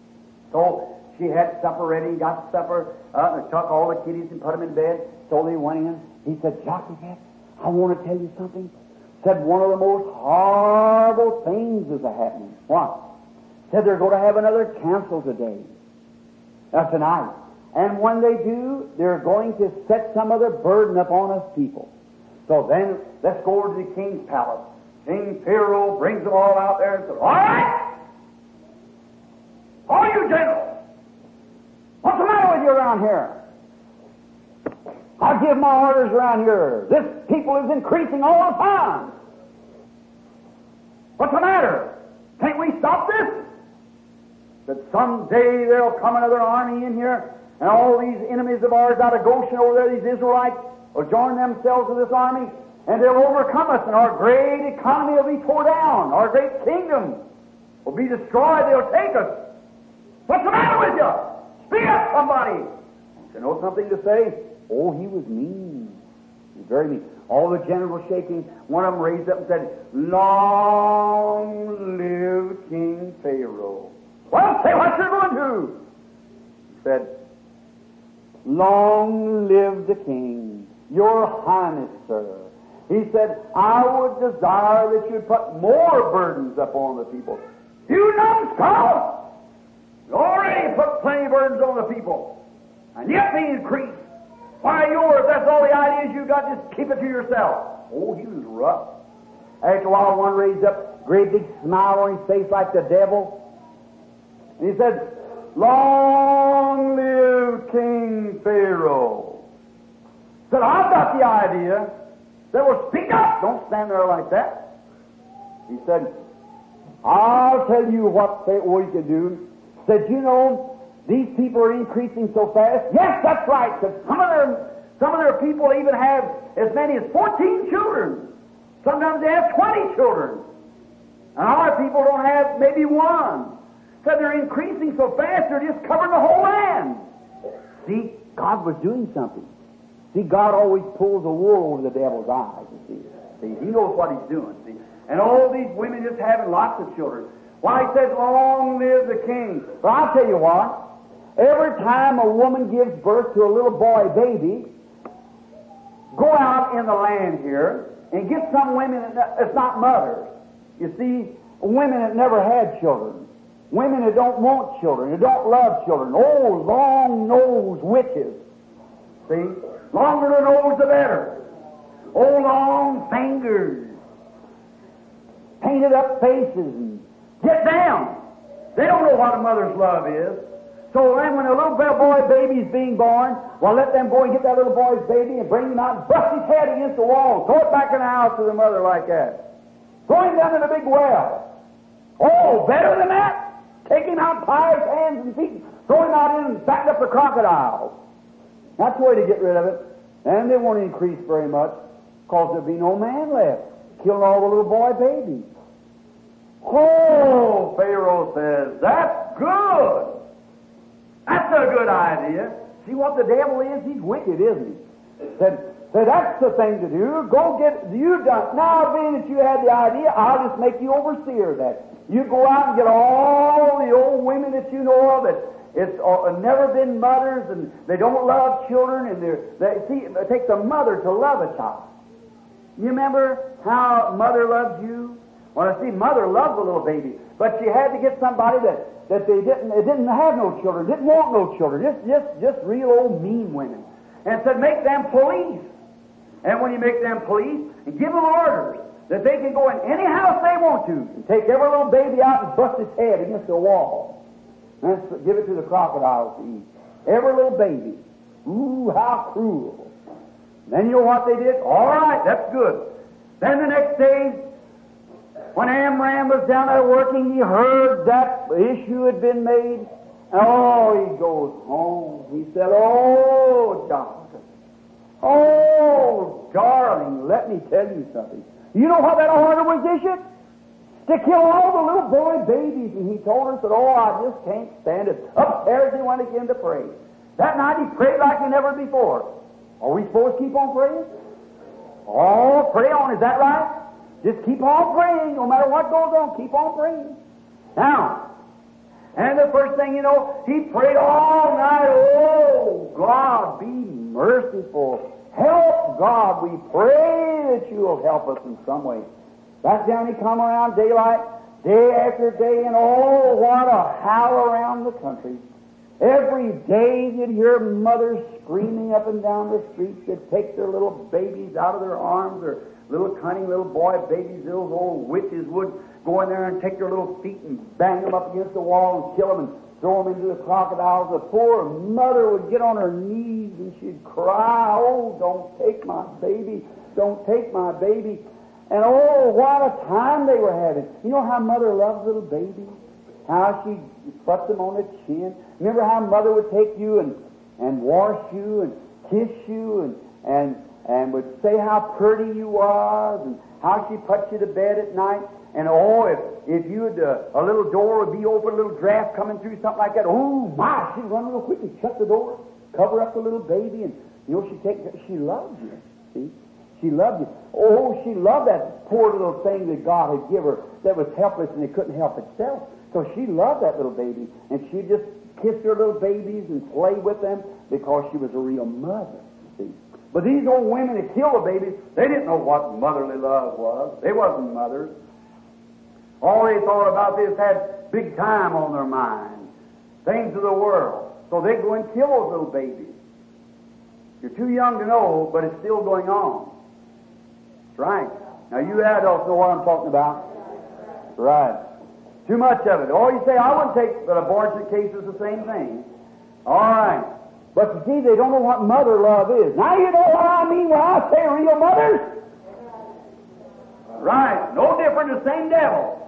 So she had supper ready, got supper, and took all the kiddies and put them in bed. So they went in. He said, Jochebed, I want to tell you something. Said one of the most horrible things is happening. What? Said they're going to have another council today. Tonight. And when they do, they're going to set some other burden upon us people. So then, let's go over to the king's palace. King Pharaoh brings them all out there and says, all right! All you generals! What's the matter with you around here? I give my orders around here. This people is increasing all the time. What's the matter? Can't we stop this? That someday there'll come another army in here, and all these enemies of ours out of Goshen over there, these Israelites, will join themselves to this army, and they'll overcome us, and our great economy will be torn down. Our great kingdom will be destroyed. They'll take us. What's the matter with you? Speak up, somebody. You know something to say? Oh, he was mean. He was very mean. All the generals shaking. One of them raised up and said, long live King Pharaoh. Well, say what you're going to. He said, long live the king, your highness, sir. He said, I would desire that you'd put more burdens upon the people. You numbskull! You already put plenty of burdens on the people. And yet they increase. Why, yours, that's all the ideas you got, just keep it to yourself. Oh, he was rough. After a while, one raised up, great big smile on his face like the devil. And he said, long live King Pharaoh. Said, I've got the idea. Said, well, speak up. Don't stand there like that. He said, I'll tell you what we can do. Said, you know, these people are increasing so fast. Yes, that's right. Said, some of their people even have as many as 14 children. Sometimes they have 20 children. And our people don't have maybe one. Said they're increasing so fast, they're just covering the whole land. See, God was doing something. See, God always pulls the wool over the devil's eyes, you see. He knows what he's doing, see. And all these women just having lots of children. Why, he says, long live the king. But I'll tell you what, every time a woman gives birth to a little boy baby, go out in the land here and get some women that's not mothers. You see, women that never had children. Women that don't want children, that don't love children. Oh, long-nosed witches. See? Longer the nose, the better. Oh, long fingers. Painted up faces. And get down. They don't know what a mother's love is. So then when a little boy baby is being born, well, let them go and get that little boy's baby and bring him out and bust his head against the wall. Throw it back in the house to the mother like that. Throw him down in the big well. Oh, better than that? Take him out, tie his hands and feet, throw him out in and back up the crocodiles. That's the way to get rid of it. And they won't increase very much, because there'll be no man left. Killing all the little boy babies. Oh, Pharaoh says, that's good. That's a good idea. See what the devil is? He's wicked, isn't he? Said, that's the thing to do. Go get you done. Now, being that you had the idea, I'll just make you overseer of that. You go out and get all the old women that you know of that it's never been mothers and they don't love children, and it takes a mother to love a child. You remember how mother loved you? Well, I see, mother loved the little baby, but she had to get somebody that they didn't have no children, didn't want no children, just real old mean women, and said, make them police. And when you make them police, and give them orders that they can go in any house they want to and take every little baby out and bust its head against the wall and give it to the crocodiles to eat. Every little baby. Ooh, how cruel. Then you know what they did? All right, that's good. Then the next day, when Amram was down there working, he heard that issue had been made. Oh, he goes home. He said, oh, doctor. Oh, darling, let me tell you something. You know how that order was issued? To kill all the little boy babies. And he told her, said, oh, I just can't stand it. Upstairs he went again to pray. That night he prayed like he never before. Are we supposed to keep on praying? Oh, pray on, is that right? Just keep on praying, no matter what goes on, keep on praying. Now, and the first thing you know, he prayed all night. Oh, God, be merciful. Help, God, we pray that you will help us in some way. That's down he come around daylight, day after day, and oh, what a howl around the country. Every day you'd hear mothers screaming up and down the streets. They'd take their little babies out of their arms, their little cunning little boy babies. Those old witches would go in there and take their little feet and bang them up against the wall and kill them and throw them into the crocodiles. The poor mother would get on her knees and she'd cry, oh, don't take my baby, don't take my baby. And oh, what a time they were having. You know how mother loves little babies? How she put them on the chin. Remember how mother would take you and wash you and kiss you and would say how pretty you was and how she put you to bed at night. And oh, if you'd a little door would be open, a little draft coming through, something like that. Oh my, she'd run real quick and shut the door, cover up the little baby, and you know she loved you. See, she loved you. Oh, she loved that poor little thing that God had given her that was helpless and it couldn't help itself. So she loved that little baby, and she'd just kiss her little babies and play with them because she was a real mother. See. But these old women that killed the babies, they didn't know what motherly love was. They wasn't mothers. All they thought about this had big time on their mind, things of the world. So they'd go and kill those little babies. You're too young to know, but it's still going on. That's right. Now you adults know what I'm talking about. That's right. Too much of it. Oh, you say, I wouldn't take an abortion case as the same thing. All right. But you see, they don't know what mother love is. Now you know what I mean when I say real mothers? Right. No different, the same devil.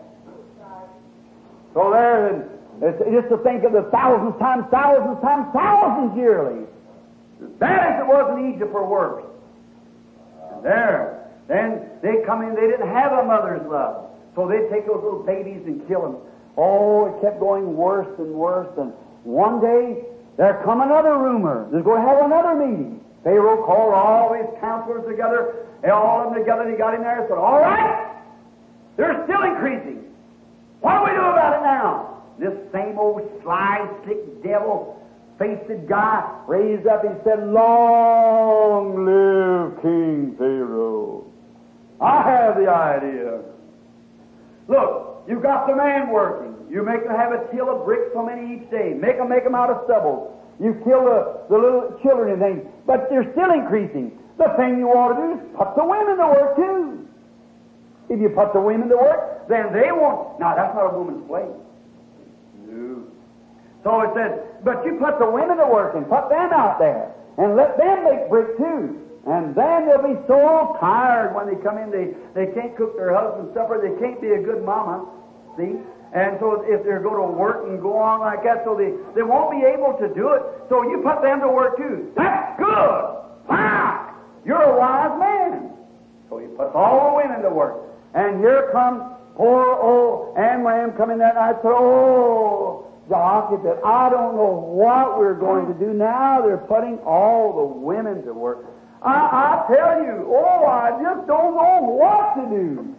So there, it's just to think of the thousands times yearly. As bad as it was in Egypt or worse. And there. Then they come in, they didn't have a mother's love. So they'd take those little babies and kill them. Oh, it kept going worse and worse. And one day, there come another rumor. They're going to have another meeting. Pharaoh called all his counselors together, all of them together, and he got in there and said, all right, They're still increasing. What do we do about it now? This same old sly, slick, devil-faced guy raised up and said, "Long live King Pharaoh." I have the idea. Look, you've got the man working. You make them have a till of bricks so many each day. Make them out of stubble. You kill the little children and things. But they're still increasing. The thing you ought to do is put the women to work too. If you put the women to work, then they won't. Now, that's not a woman's place. No. So it says, but you put the women to work and put them out there and let them make brick too. And then they'll be so tired when they come in, they can't cook their husband's supper, they can't be a good mama, see? And so if they're going to work and go on like that, so they won't be able to do it, so you put them to work too. That's good! Wow! You're a wise man. So he puts all the women to work. And here comes poor old Amram coming that night and said, "Oh, Jehoshaphat, I don't know what we're going to do now. They're putting all the women to work. I tell you, I just don't know what to do.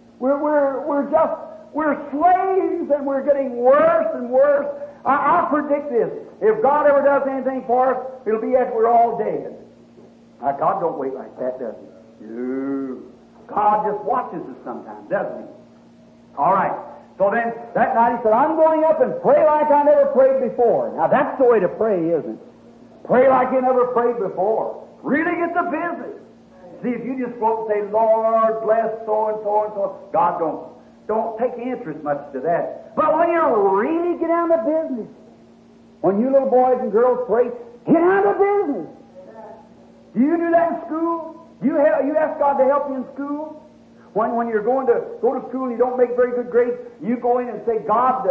We're slaves and we're getting worse and worse. I predict this. If God ever does anything for us, it'll be after we're all dead." Now, God don't wait like that, does He? No. God just watches us sometimes, doesn't He? All right. So then, that night he said, "I'm going up and pray like I never prayed before." Now, that's the way to pray, isn't it? Pray like you never prayed before. Really get the business. See, if you just go and say, "Lord, bless so and so and so," God don't take interest much to that. But when you really get down to business, when you little boys and girls pray, get down to business. Do you do that in school? You ask God to help you in school? When you're going to go to school and you don't make very good grades, you go in and say, "God,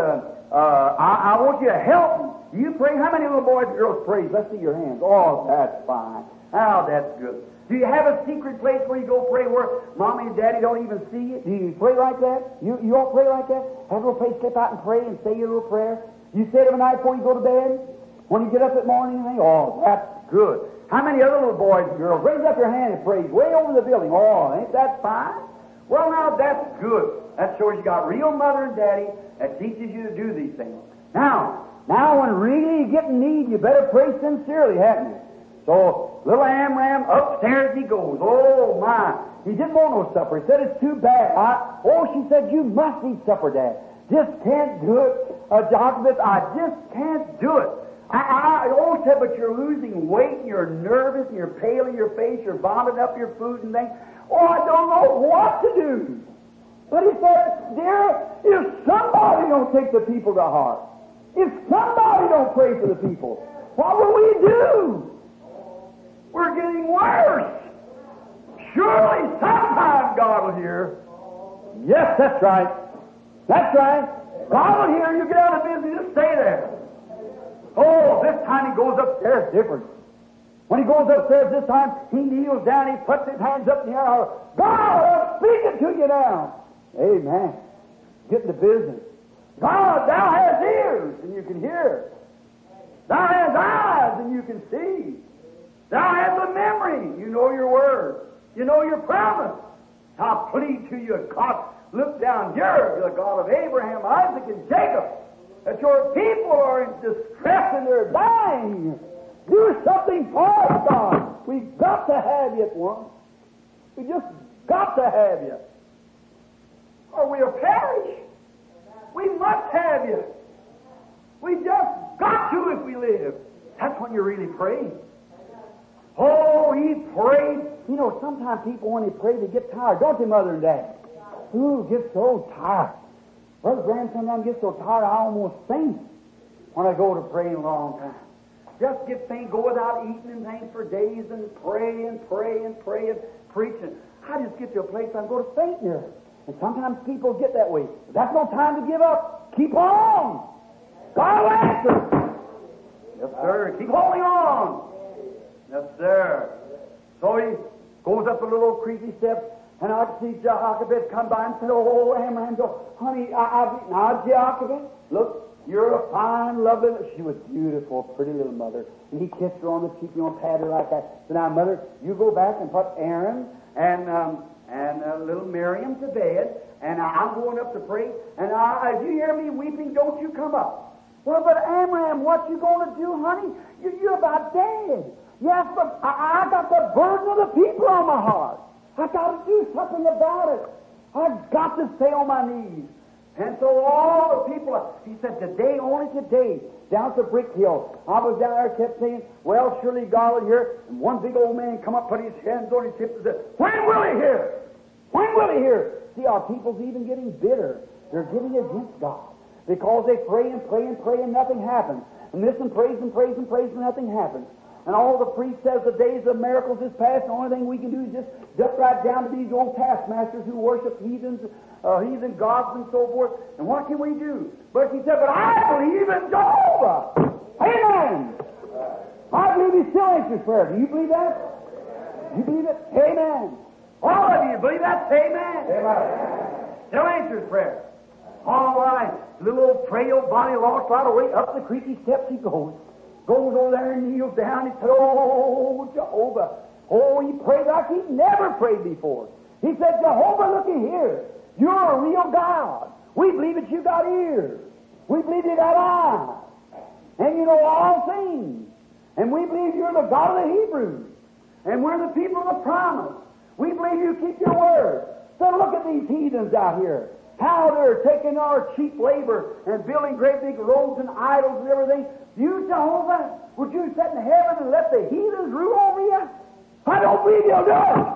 I want you to help me." You pray. How many little boys and girls pray? Let's see your hands. Oh, that's fine. Oh, that's good. Do you have a secret place where you go pray where Mommy and Daddy don't even see you? Do you pray like that? You all pray like that? Have a little place, step out and pray and say your little prayer? You say it every night before you go to bed? When you get up at morning and think, "Oh, that's good." How many other little boys and girls raise up your hand and pray way over the building? "Oh, ain't that fine?" Well, now, that's good. That shows you got real mother and daddy that teaches you to do these things. Now, when really you get in need, you better pray sincerely, haven't you? So, little Amram, upstairs he goes. Oh, my. He didn't want no supper. He said, "It's too bad." She said, "You must eat supper, Dad. Just can't do it. Jehoshaphat, I just can't do it." Said, "But you're losing weight, and you're nervous, and you're pale in your face, you're vomiting up your food and things. I don't know what to do." But he said, "Dear, if somebody don't take the people to heart, if somebody don't pray for the people, what will we do? We're getting worse. Surely sometime God will hear." Yes, that's right. That's right. God will hear you. Get out of business. Just stay there. Oh, this time he goes upstairs different. When he goes upstairs this time, he kneels down, he puts his hands up in the air. "God, I'm speaking to you now." Amen. Get to business. "God, thou hast ears, and you can hear. Thou hast eyes, and you can see. Thou hast a memory. You know your word. You know your promise. I plead to you, God, look down. You're the God of Abraham, Isaac, and Jacob, that your people are in distress and they're dying. Do something for us, God. We've got to have you at once. We just got to have you, or we'll perish. We must have you. We just got to if we live. That's when you're really praying. Oh, he prayed. You know, sometimes people, when they pray, they get tired. Don't they, Mother and Dad? Ooh, get so tired. Brother Graham sometimes gets so tired I almost faint when I go to pray a long time. Just get faint, go without eating and things for days and pray and pray and pray and preach. And I just get to a place I go to faint there. And sometimes people get that way. But that's no time to give up. Keep on. God will answer. Yes, sir. Keep holding on. Yes, sir. So he goes up the little creaky steps, and I see Jehoshaphat come by and say, "Oh, Amram, honey, now Jehoshaphat, look, you're a fine, lovely." She was beautiful, pretty little mother. And he kissed her on the cheek, patted her like that. So now, Mother, you go back and put Aaron and and little Miriam to bed, and I'm going up to pray, and if you hear me weeping, don't you come up. Well, but Amram, what you going to do, honey? You're about dead. Yes, but I got the burden of the people on my heart. I got to do something about it. I've got to stay on my knees. And so all the people, he said, today, only today, down at the Brick Hill, I was down there, kept saying, well, surely God will hear. And one big old man come up, put his hands on his hips and said, when will he hear? When will he hear? See, our people's even getting bitter. They're getting against God. Because they pray and pray and pray and nothing happens. And listen, praise and praise and praise and nothing happens. And all the priest says the days of miracles is past. The only thing we can do is just duck right down to these old taskmasters who worship heathen gods and so forth. And what can we do? But he said, but I believe in Jehovah. Amen. I believe he still answers prayer. Do you believe that? You believe it? Amen. All of you believe that? Amen. Still answers prayer. All right. Little old frail body lost right away. Up the creaky steps he goes. Goes over there and kneels down. He said, oh, Jehovah. Oh, he prayed like he never prayed before. He said, Jehovah, looky here. You're a real God. We believe that you got ears. We believe you got eyes. And you know all things. And we believe you're the God of the Hebrews. And we're the people of the promise. We believe you keep your word. So look at these heathens out here. How they're taking our cheap labor and building great big roads and idols and everything. You, Jehovah, would you sit in heaven and let the heathens rule over you? I don't believe you'll do it.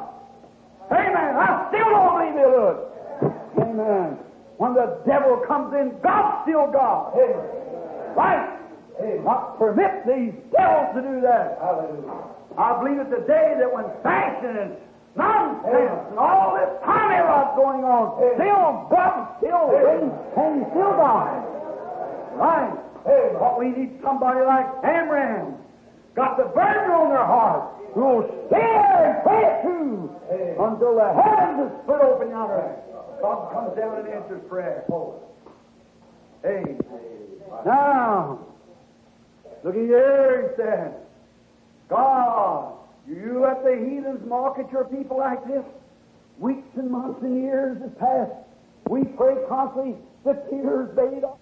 Amen. I still don't believe you'll do it. Amen. When the devil comes in, God's still God. Amen. Right? Amen. Not permit these devils to do that. Hallelujah. I believe it today that when fashion and nonsense and all this tommy rot going on, still God, still reigns, and He's still God. Right? But we need somebody like Amram, got the burden on their heart, who will stay there and pray it through until the heavens is split open yonder. God comes down and answers prayer. Hey. Now, look at here, he said, God, you let the heathens mock at your people like this? Weeks and months and years have passed. We pray constantly, the tears bathe off.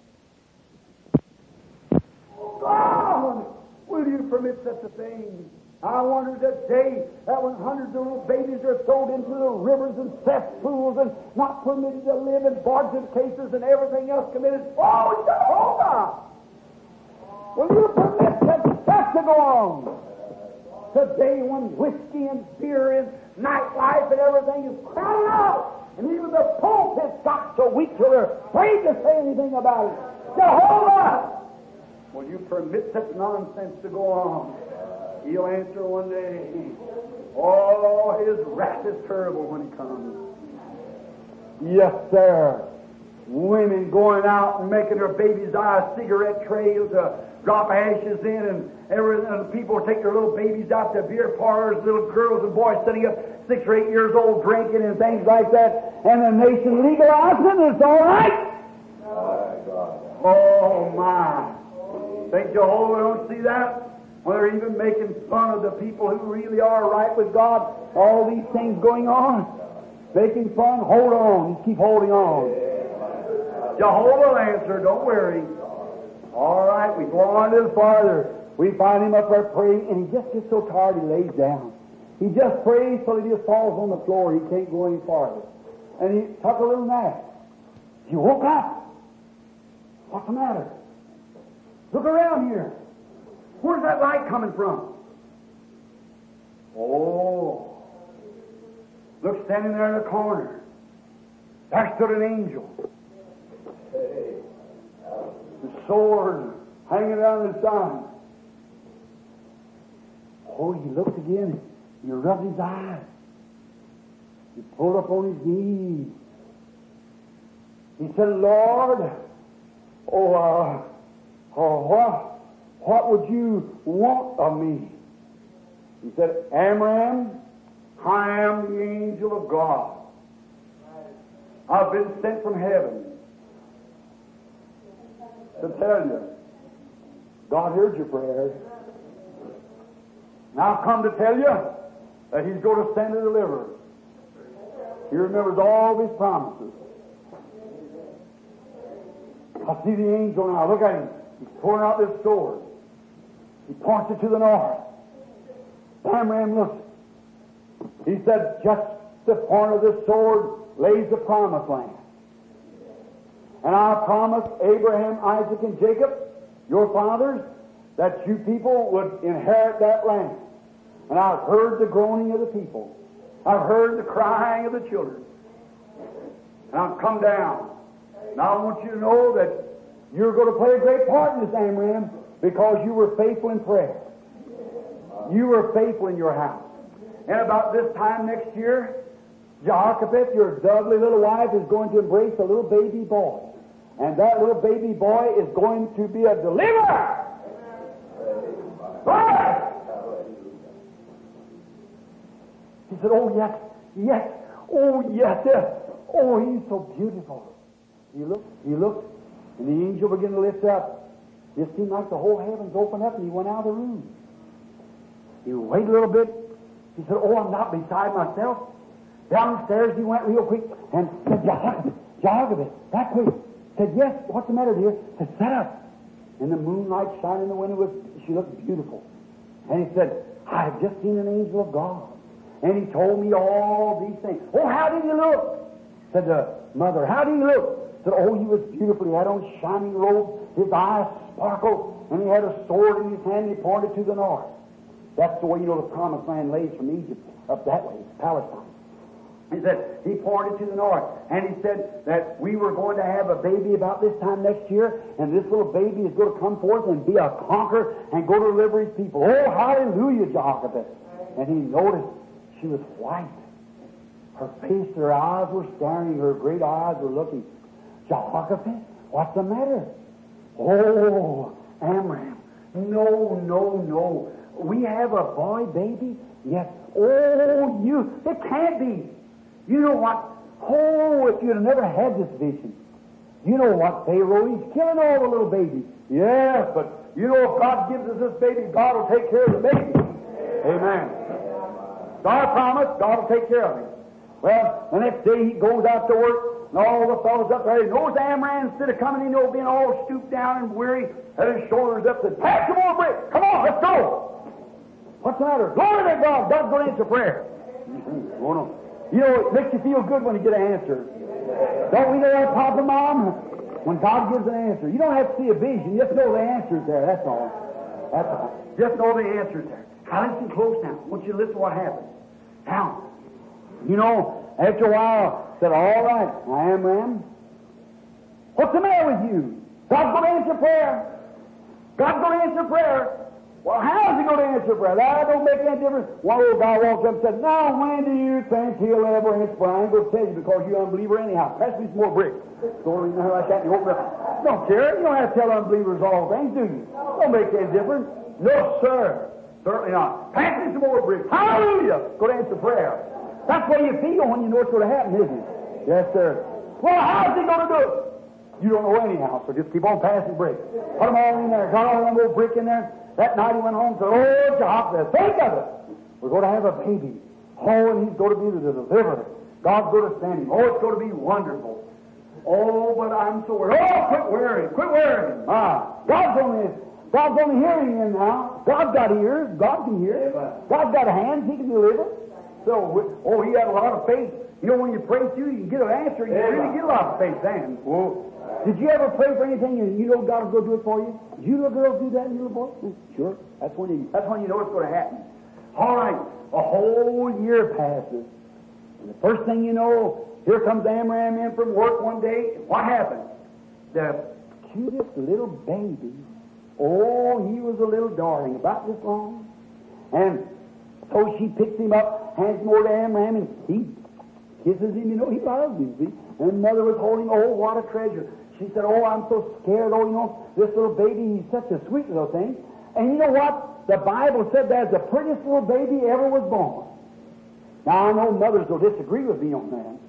God, will you permit such a thing? I wonder the day that when hundreds of little babies are thrown into the rivers and cesspools and not permitted to live in bargain cases and everything else committed. Oh, Jehovah! Will you permit such stuff to go on? Today when whiskey and beer and nightlife and everything is crowded out, and even the pulpit's got so weak till they're afraid to say anything about it. Jehovah! Will you permit such nonsense to go on? He'll answer one day. Oh, His wrath is terrible when He comes. Yes, sir. Women going out and making their babies' eyes cigarette trails to drop ashes in, and everything. And people take their little babies out to beer parlors, little girls and boys sitting up 6 or 8 years old drinking and things like that, and the nation legalizing it, and it's all right. Oh, my. Think Jehovah don't see that? When they're even making fun of the people who really are right with God, all these things going on, making fun, hold on, just keep holding on. Jehovah will answer, don't worry. All right, we go on a little farther. We find him up there praying, and he just gets so tired he lays down. He just prays till he just falls on the floor. He can't go any farther. And he took a little nap. He woke up. What's the matter? Look around here. Where's that light coming from? Oh. Look, standing there in the corner. There stood an angel. The sword hanging down his side. Oh, he looked again. He rubbed his eyes. He pulled up on his knees. He said, Lord, what would you want of me? He said, Amram, I am the angel of God. I've been sent from heaven to tell you, God heard your prayers. And I've come to tell you that He's going to send a deliverer. He remembers all of His promises. I see the angel now. Look at him. He's pouring out this sword. He points it to the north. Amram looks. He said, just the point of this sword lays the promised land. And I promised Abraham, Isaac, and Jacob, your fathers, that you people would inherit that land. And I've heard the groaning of the people. I've heard the crying of the children. And I've come down. Now I want you to know that you're going to play a great part in this, Amram, because you were faithful in prayer. You were faithful in your house. And about this time next year, Jehoshaphat, your lovely little wife, is going to embrace a little baby boy. And that little baby boy is going to be a deliverer. Right. He said, oh, yes, yes, oh, yes, yes. Oh, he's so beautiful. He looked, and the angel began to lift up. It seemed like the whole heavens opened up, and he went out of the room. He waited a little bit. He said, oh, I'm not beside myself. Downstairs he went real quick and said, Jehoshaphat, that quick. Said, yes, what's the matter, dear? Said, set up. And the moonlight shining in the window, she looked beautiful. And he said, I have just seen an angel of God. And he told me all these things. Oh, how did he look? Said the mother, how did he look? Said, oh, he was beautiful. He had on shining robes. His eyes sparkled. And he had a sword in his hand. And he pointed to the north. That's the way, you know, the promised land lays from Egypt up that way, Palestine. He said, he pointed to the north, and he said that we were going to have a baby about this time next year, and this little baby is going to come forth and be a conqueror and go to deliver his people. Oh, hallelujah, Jehoshaphat. And he noticed she was white. Her face, her eyes were staring, her great eyes were looking. Jehoshaphat, what's the matter? Oh, Amram, no. We have a boy baby? Yes. Oh, it can't be. You know what? Oh, if you'd have never had this vision. You know what, Pharaoh? He's killing all the little babies. Yes, but you know if God gives us this baby, God will take care of the baby. Amen. God promised, God will take care of him. Well, the next day he goes out to work, and all the fellows up there, he knows Amram, instead of coming in, being all stooped down and weary, had his shoulders up, said, pass some more bricks. Come on, let's go. What's the matter? Glory to God. God's going to answer prayer. Oh, no. You know, it makes you feel good when you get an answer. Don't we know that, Papa, Mom? When God gives an answer. You don't have to see a vision. You just know the answer's there. That's all. That's all. Just know the answer's there. Now listen close now. I want you to listen to what happened. Now, you know, after a while, I said, all right, Amram, what's the matter with you? God's going to answer prayer. God's going to answer prayer. Well, how is he going to answer prayer? That don't make any difference. One old guy walked up and said, now, when do you think he'll ever answer prayer? I ain't going to tell you because you're an unbeliever anyhow. Pass me some more bricks. Go in there like that and you open it up. Don't care. You don't have to tell unbelievers all things, do you? Don't make any difference. No, sir. Certainly not. Pass me some more bricks. Hallelujah. Go to answer prayer. That's the way you feel when you know what's going to happen, isn't it? Yes, sir. Well, how's he going to do it? You don't know anyhow, so just keep on passing bricks. Put them all in there. Got all them little brick in there. That night he went home and said, oh, Jehoshaphat, think of it. We're going to have a baby. Oh, and he's going to be the deliverer. God's going to send him. Oh, it's going to be wonderful. Oh, but I'm so worried. Oh, quit worrying. Quit worrying. God's only hearing him now. God's got ears. God can hear. God's got hands. He can deliver. So, he had a lot of faith. You know, when you pray through, you can get an answer. You really get a lot of faith then. Whoa. Did you ever pray for anything and you know God will go do it for you? Did you little girls do that in your little boy? Sure. That's when you know it's going to happen. All right. A whole year passes. And the first thing you know, here comes Amram in from work one day. What happened? The cutest little baby. Oh, he was a little darling, about this long. And so she picks him up, hands him over to Amram, and he kisses him. You know, he loves him, see? And mother was holding, oh, what a treasure. She said, oh, I'm so scared. Oh, you know, this little baby, he's such a sweet little thing. And you know what? The Bible said that's the prettiest little baby ever was born. Now, I know mothers will disagree with me on that.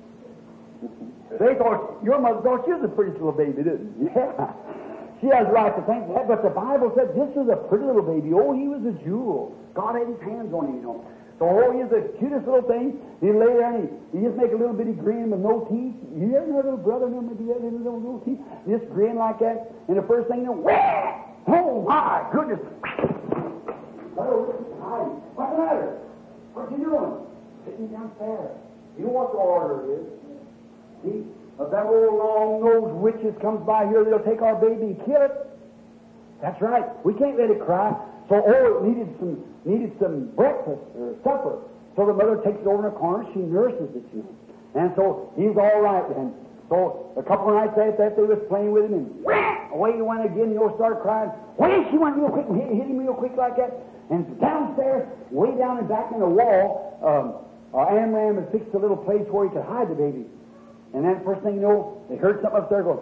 They thought, your mother thought she was the prettiest little baby, didn't she? Yeah. She has the right to think that, but the Bible said this was a pretty little baby. Oh, he was a jewel. God had his hands on him, you know. So, he's the cutest little thing. He lay there and he just make a little bitty grin with no teeth. You ever know a little brother maybe that little teeth? Just grin like that. And the first thing you know, whah! Oh my goodness! Hello, hi. What's the matter? What you doing? Sitting downstairs. You know what the order is? See, if that old long-nosed witches comes by here, they'll take our baby and kill it. That's right. We can't let it cry. So, it needed some breakfast or supper. So the mother takes it over in a corner. She nurses it, you know. And so he's all right then. So a couple of nights after that, they was playing with him, and away he went again. You know, started crying. She went real quick and hit him real quick like that. And downstairs, way down and back in the wall, Amram had fixed a little place where he could hide the baby. And then first thing you know, they heard something up there go,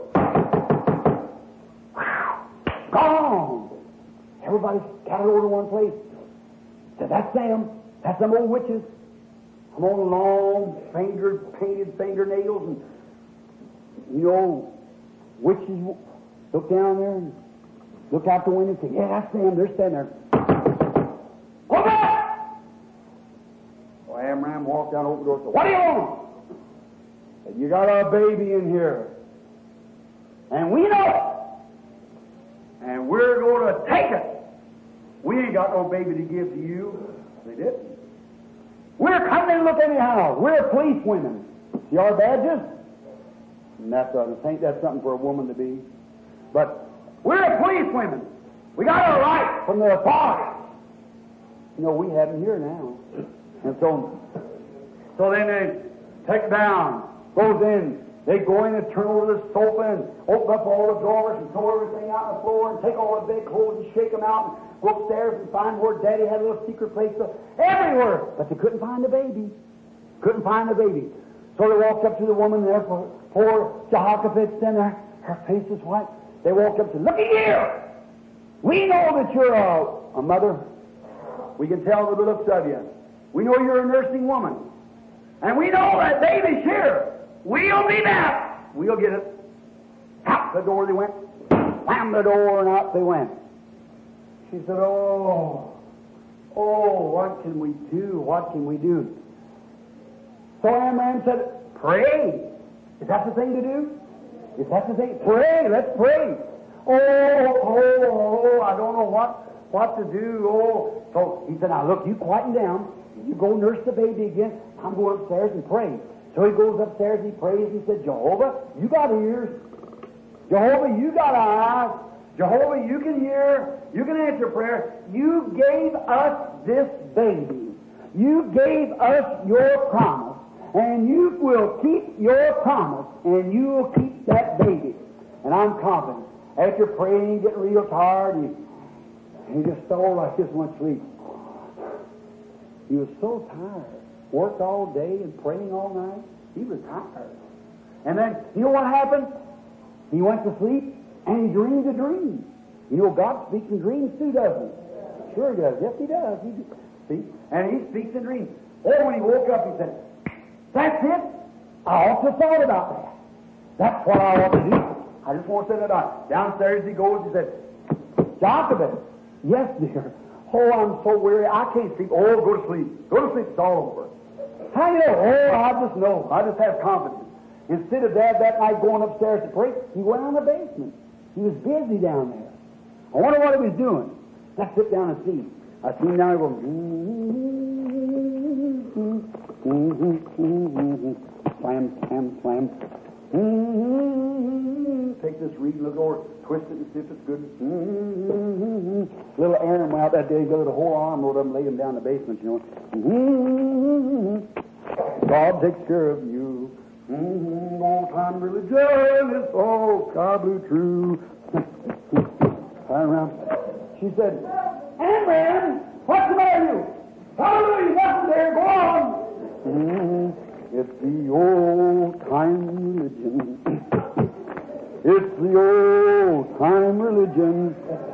gone. Everybody scattered over to one place. Said, that's them. That's them old witches. Some old long painted fingernails, and you know, witches look down there and look out the window and say, yeah, that's them. They're standing there. Go back! Well, Amram walked down over the door and said, what do you want? Said, you got our baby in here. And we know it. And we're going to take it. We ain't got no baby to give to you. They didn't. We're coming to look anyhow. We're police women. See our badges? And I think that's something for a woman to be. But we're police women. We got our right from the authorities. You know, we have them here now. And so then they take down, goes in. They go in and turn over the sofa and open up all the drawers and throw everything out on the floor and take all the bedclothes and shake them out and go upstairs and find where Daddy had a little secret place everywhere. But they couldn't find the baby. Couldn't find the baby. So they walked up to the woman there, poor Jehoshaphat, standing there. Her face is white. They walked up to her. Look here! We know that you're a mother. We can tell by the looks of you. We know you're a nursing woman. And we know that baby's here. We'll be back. We'll get it. Out the door they went. Slammed the door and out they went. She said, oh, what can we do? What can we do? So Amram said, pray. Is that the thing to do? Is that the thing? Pray. Let's pray. Oh, I don't know what to do. Oh. So he said, now look, you quieten down. You go nurse the baby again. I'm going upstairs and pray. So he goes upstairs and he prays and he said, Jehovah, you got ears. Jehovah, you got eyes. Jehovah, you can hear. You can answer prayer. You gave us this baby. You gave us your promise. And you will keep your promise. And you will keep that baby. And I'm confident. After praying, getting real tired, he just fell like this went sleep. He was so tired. Worked all day and praying all night. He was tired. And then, you know what happened? He went to sleep and he dreamed a dream. You know, God speaks in dreams too, doesn't he? Sure he does. Yes, he does. See? And he speaks in dreams. Oh, when he woke up, he said, that's it. I also thought about that. That's what I ought to do. I just want to say that out. Downstairs he goes, he said, Jochebed. Yes, dear. Oh, I'm so weary. I can't sleep. Oh, go to sleep. Go to sleep. It's all over. How do you know? Oh, I just know. I just have confidence. Instead of Dad that night going upstairs to pray, he went on the basement. He was busy down there. I wonder what he was doing. Let's sit down and see. I see him down there going, slam, slam, slam. Take this reed, look over, twist it and see if it's good. Little Aaron went out that day, got the whole armload of them, laid him down in the basement, you know. God takes care of you. Old time religion is all godly true. Turn around. She said, Amram, what's the matter with you? Hallelujah, nothing there, go on. It's the old time religion. It's the old time religion.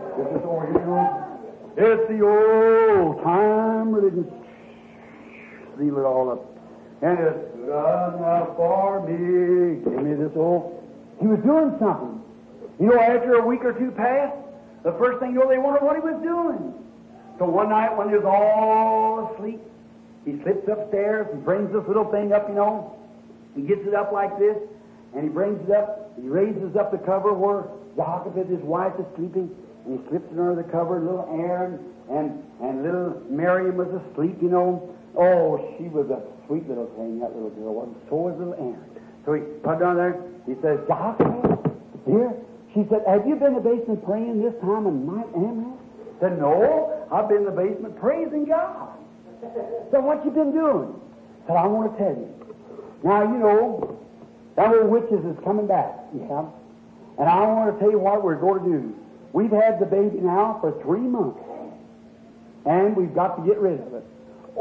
It's the old time religion. Seal it all up. And it's done now for me. Give me this old. He was doing something. You know, after a week or two passed, the first thing you know, they wondered what he was doing. So one night when they was all asleep, He slips upstairs and brings this little thing up, you know. He gets it up like this, and he brings it up. He raises up the cover where Jehoshaphat, his wife, is sleeping, and he slips it under the cover. Little Aaron and little Miriam was asleep, you know. Oh, she was a sweet little thing, that little girl was. So was little Aaron. So he put it on there. He says, Jehoshaphat, dear. She said, have you been in the basement praying this time of night, Aaron? Said, no, I've been in the basement praising God. So what you been doing? Said, I want to tell you. Now, you know, that little witches is coming back. Yeah. And I want to tell you what we're going to do. We've had the baby now for 3 months. And we've got to get rid of it.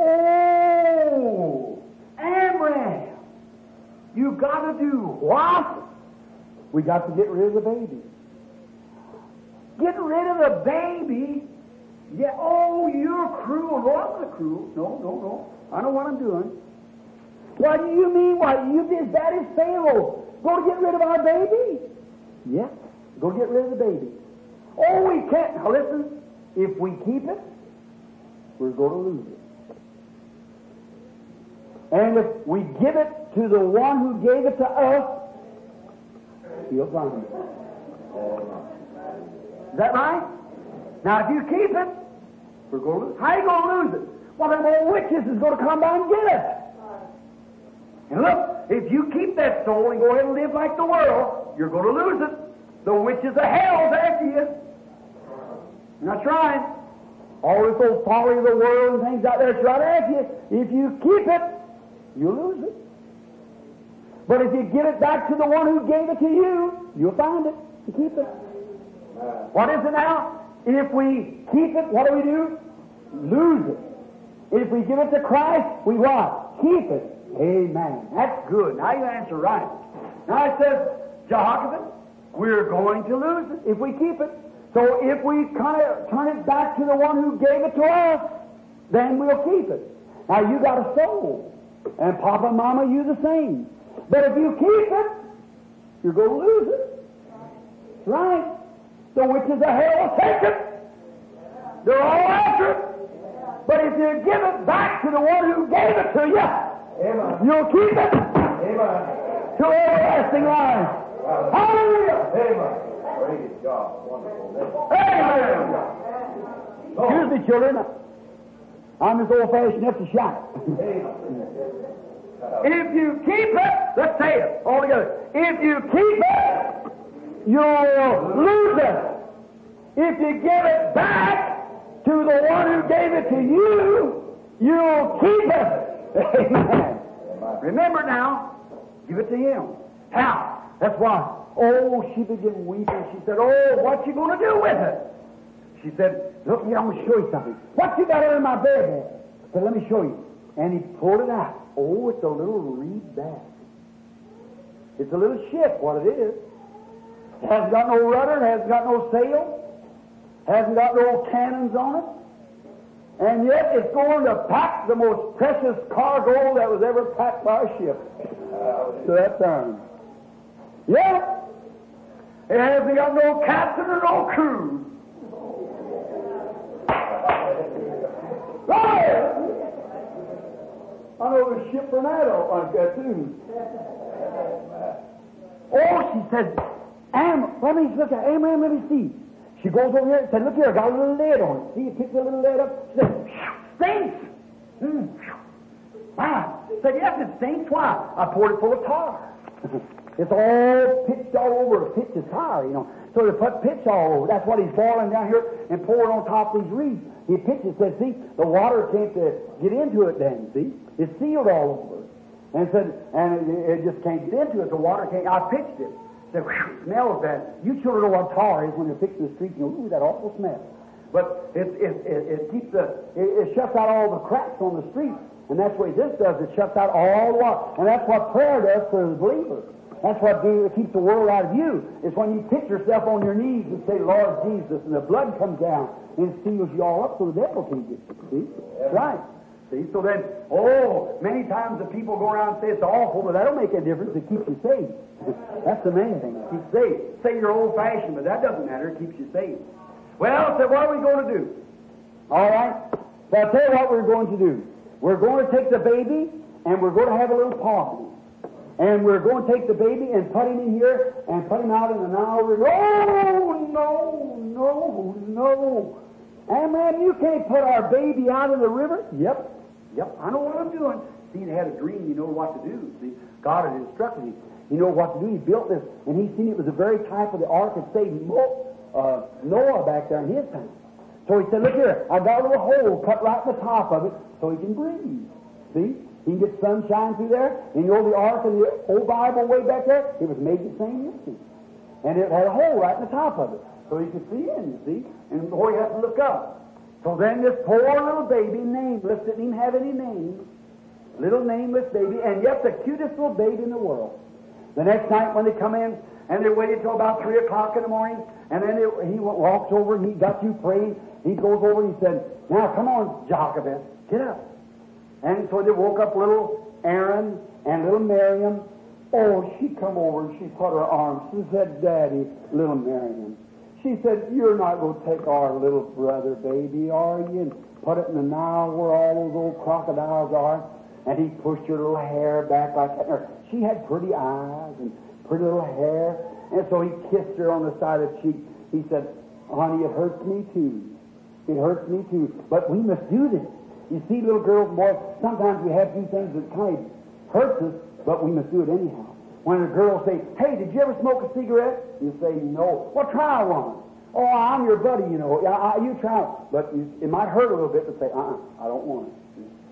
Oh, Amram, you got to do what? We got to get rid of the baby. Get rid of the baby? Yeah, oh, you're cruel. No, I'm not cruel. No. I know what I'm doing. What do you mean? What, you be as bad as Pharaoh? Go to get rid of our baby? Yes, go get rid of the baby. Oh, we can't. Now listen, if we keep it, we're going to lose it. And if we give it to the one who gave it to us, he'll find it. Is that right? Now, if you keep it, we're going to lose it. How are you going to lose it? Well, them old witches is going to come by and get it. And look, if you keep that soul and go ahead and live like the world, you're going to lose it. The witches of hell's after you. That's right. All this old folly of the world and things out there is right after you. If you keep it, you'll lose it. But if you give it back to the one who gave it to you, you'll find it and keep it. What is it now? If we keep it, what do? Lose it. If we give it to Christ, we what? Keep it. Amen. That's good. Now you answer right. Now it says, Jehoshaphat, we're going to lose it if we keep it. So if we kind of turn it back to the one who gave it to us, then we'll keep it. Now you got a soul, and Papa and Mama, you the same. But if you keep it, you're going to lose it. That's right. The witches of hell will take it. They're all after it. But if you give it back to the one who gave it to you, amen, you'll keep it. Amen. To everlasting life. Hallelujah. Amen. Praise God. Wonderful. Amen. Excuse me, children. I'm as old-fashioned enough to shout. If you keep it, let's say it all together. If you keep it, you'll lose it. If you give it back to the one who gave it to you, you'll keep it. Amen. Remember now, give it to him. How? That's why. Oh, she began weeping. She said, oh, what you going to do with it? She said, look here, I'm going to show you something. What you got under my bed there? I said, let me show you. And he pulled it out. Oh, it's a little reed bag. It's a little ship, what it is. It hasn't got no rudder, it hasn't got no sail, hasn't got no cannons on it. And yet it's going to pack the most precious cargo that was ever packed by a ship. So that's time. Yeah. It hasn't got no captain or no crew. Right. I know the ship Fernando like that too. Oh, she said, let me look at Abraham, let me see. She goes over here and said, look here, I got a little lid on it. See, you picked the little lid up. She said, stinks. Wow. She said, yes, it stinks. Why? I poured it full of tar. It's all pitched all over. Pitch is tar, you know. So they put pitch all over. That's what he's boiling down here and pouring on top of these reeds. He pitches, said, see, the water can't get into it then, see? It's sealed all over. And said, and it just can't get into it. The water can't. I pitched it. Said, whew, smells bad. You children know what tar is when you're fixing the street. You know, ooh, that awful smell. But it keeps it shuts out all the cracks on the street. And that's what this does. It shuts out all the water. And that's what prayer does for the believer. That's what keeps the world out of you. It's when you pitch yourself on your knees and say, Lord Jesus, and the blood comes down and seals you all up so the devil can't get you. See? That's right. See? So then, many times the people go around and say it's awful, but that don't make a difference. It keeps you saved. That's the main thing. It keeps you saved. Say you're old-fashioned, but that doesn't matter. It keeps you saved. Well, so what are we going to do? All right. So I'll tell you what we're going to do. we're going to take the baby and we're going to have a little party. And we're going to take the baby and put him in here and put him out in the Nile River. Oh, no. Amram, you can't put our baby out in the river? Yep, I know what I'm doing. See, he had a dream. He knew what to do. See, God had instructed him. He knew what to do. He built this, and he seen it was the very type of the ark that saved Noah back there in his time. So he said, look here, I got a little hole cut right in the top of it so he can breathe. See? He can get sunshine through there. And you know the ark in the old Bible way back there? It was made the same instant. And it had a hole right in the top of it. So he could see in, you see? And before he had to look up. So then this poor little baby, nameless, didn't even have any name. Little nameless baby, and yet the cutest little baby in the world. The next night when they come in, and they waited till about 3 o'clock in the morning, and then he walks over and he got you praying. He goes over and he said, now come on, Jochebed, get up. And so they woke up little Aaron and little Miriam. Oh, she come over and she put her arms. She said, Daddy, little Miriam. She said, you're not going to take our little brother, baby, are you? And put it in the Nile where all those old crocodiles are. And he pushed her little hair back like that. She had pretty eyes and pretty little hair. And so he kissed her on the side of the cheek. He said, honey, it hurts me too. It hurts me too. But we must do this. You see, little girls and boys, sometimes we have to do things that kind of hurts us, but we must do it anyhow. When a girl say, hey, did you ever smoke a cigarette? You say, no. Well, try one. Oh, I'm your buddy, you know. You try it. But it might hurt a little bit to say, I don't want it.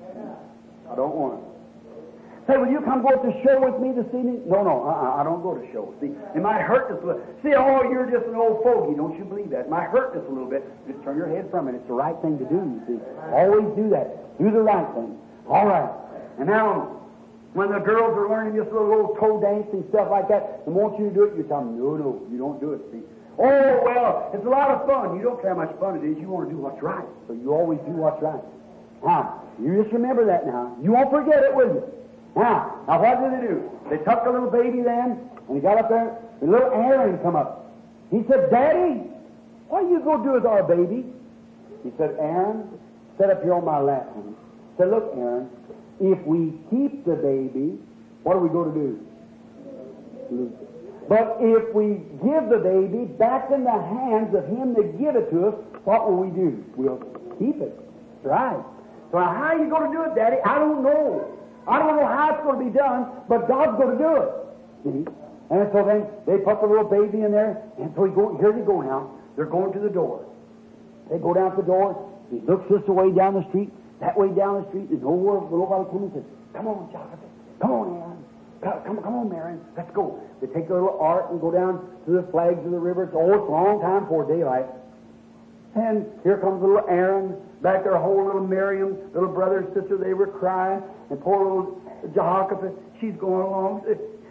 I don't want it. Say, will you come go to the show with me this evening? No, I don't go to shows. See, it might hurt just a little. See, oh, you're just an old fogey. Don't you believe that? It might hurt just a little bit. Just turn your head from it. It's the right thing to do, you see. Always do that. Do the right thing. All right. And now, when the girls are learning this little toe dance and stuff like that, and want you to do it, you tell them, no, you don't do it, see. Oh, well, it's a lot of fun. You don't care how much fun it is. You want to do what's right. So you always do what's right. Now, you just remember that now. You won't forget it, will you? Now what did they do? They took the little baby then, and he got up there, and little Aaron come up. He said, Daddy, what are you going to do with our baby? He said, Aaron, sit up here on my lap. He said, look, Aaron, if we keep the baby, what are we going to do? Lose it. But if we give the baby back in the hands of him that give it to us, what will we do? We'll keep it. That's right. So now how are you going to do it, Daddy? I don't know. I don't know how it's going to be done, but God's going to do it. See? And so then they put the little baby in there, and so here they go now. They're going to the door. They go down to the door. He looks this way down the street, that way down the street. There's nobody coming and says, come on, Jonathan. Come on, Aaron. Come on, Marion. Let's go. They take their little ark and go down to the flags of the river. It's a long time before daylight. And here comes little Aaron. Back there, whole little Miriam, little brother and sister, they were crying. And poor little Jehoshaphat, she's going along.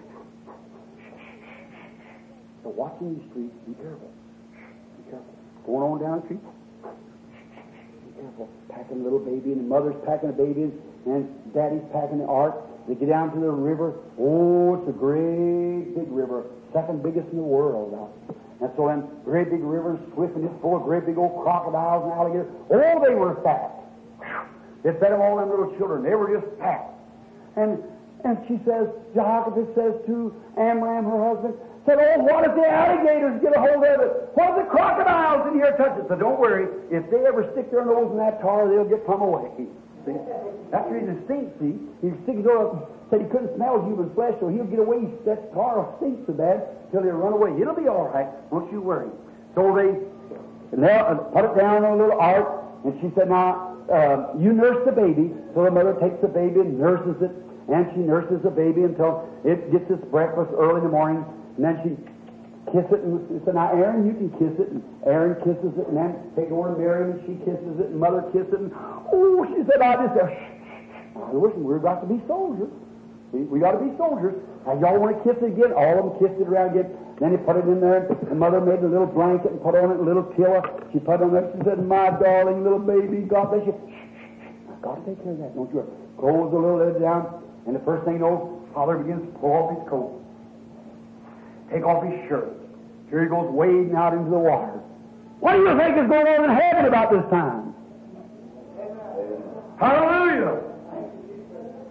So watching these streets, be careful. Be careful. Going on down the street. Be careful. Packing a little baby, and the mother's packing a baby, and daddy's packing the ark. They get down to the river. Oh, it's a great big river. Second biggest in the world now. And so then, great big river, swift, and it's full of great big old crocodiles and alligators. Oh, they were fat. They fed them all them little children. They were just fat. And she says, Jehoshaphat says to Amram, her husband, said, oh, what if the alligators get a hold of it? What if the crocodiles in here touch it? So don't worry. If they ever stick their nose in that tar, they'll get plumb away. See? That's the reason it stinks, see? He sticks his nose, said he couldn't smell human flesh, so he'll get away. That tar stinks so bad till he'll run away. It'll be all right. Don't you worry. So they put it down on a little ark, and she said, now, you nurse the baby. So the mother takes the baby and nurses it, and she nurses the baby until it gets its breakfast early in the morning, and then she kisses it, and said, now, Aaron, you can kiss it, and Aaron kisses it, and then take it over to Miriam, and she kisses it, and mother kisses it, and, oh, she said, I just said, listen, we're about to be soldiers. We got to be soldiers. Now, y'all want to kiss it again? All of them kissed it around again. Then he put it in there. The mother made a little blanket and put on it a little pillow. She put on it. She said, my darling little baby, God bless you. I've got to take care of that, don't you? Close the little lid down. And the first thing you know, Father begins to pull off his coat. Take off his shirt. Here he goes wading out into the water. What do you think is going on in heaven about this time? Hallelujah!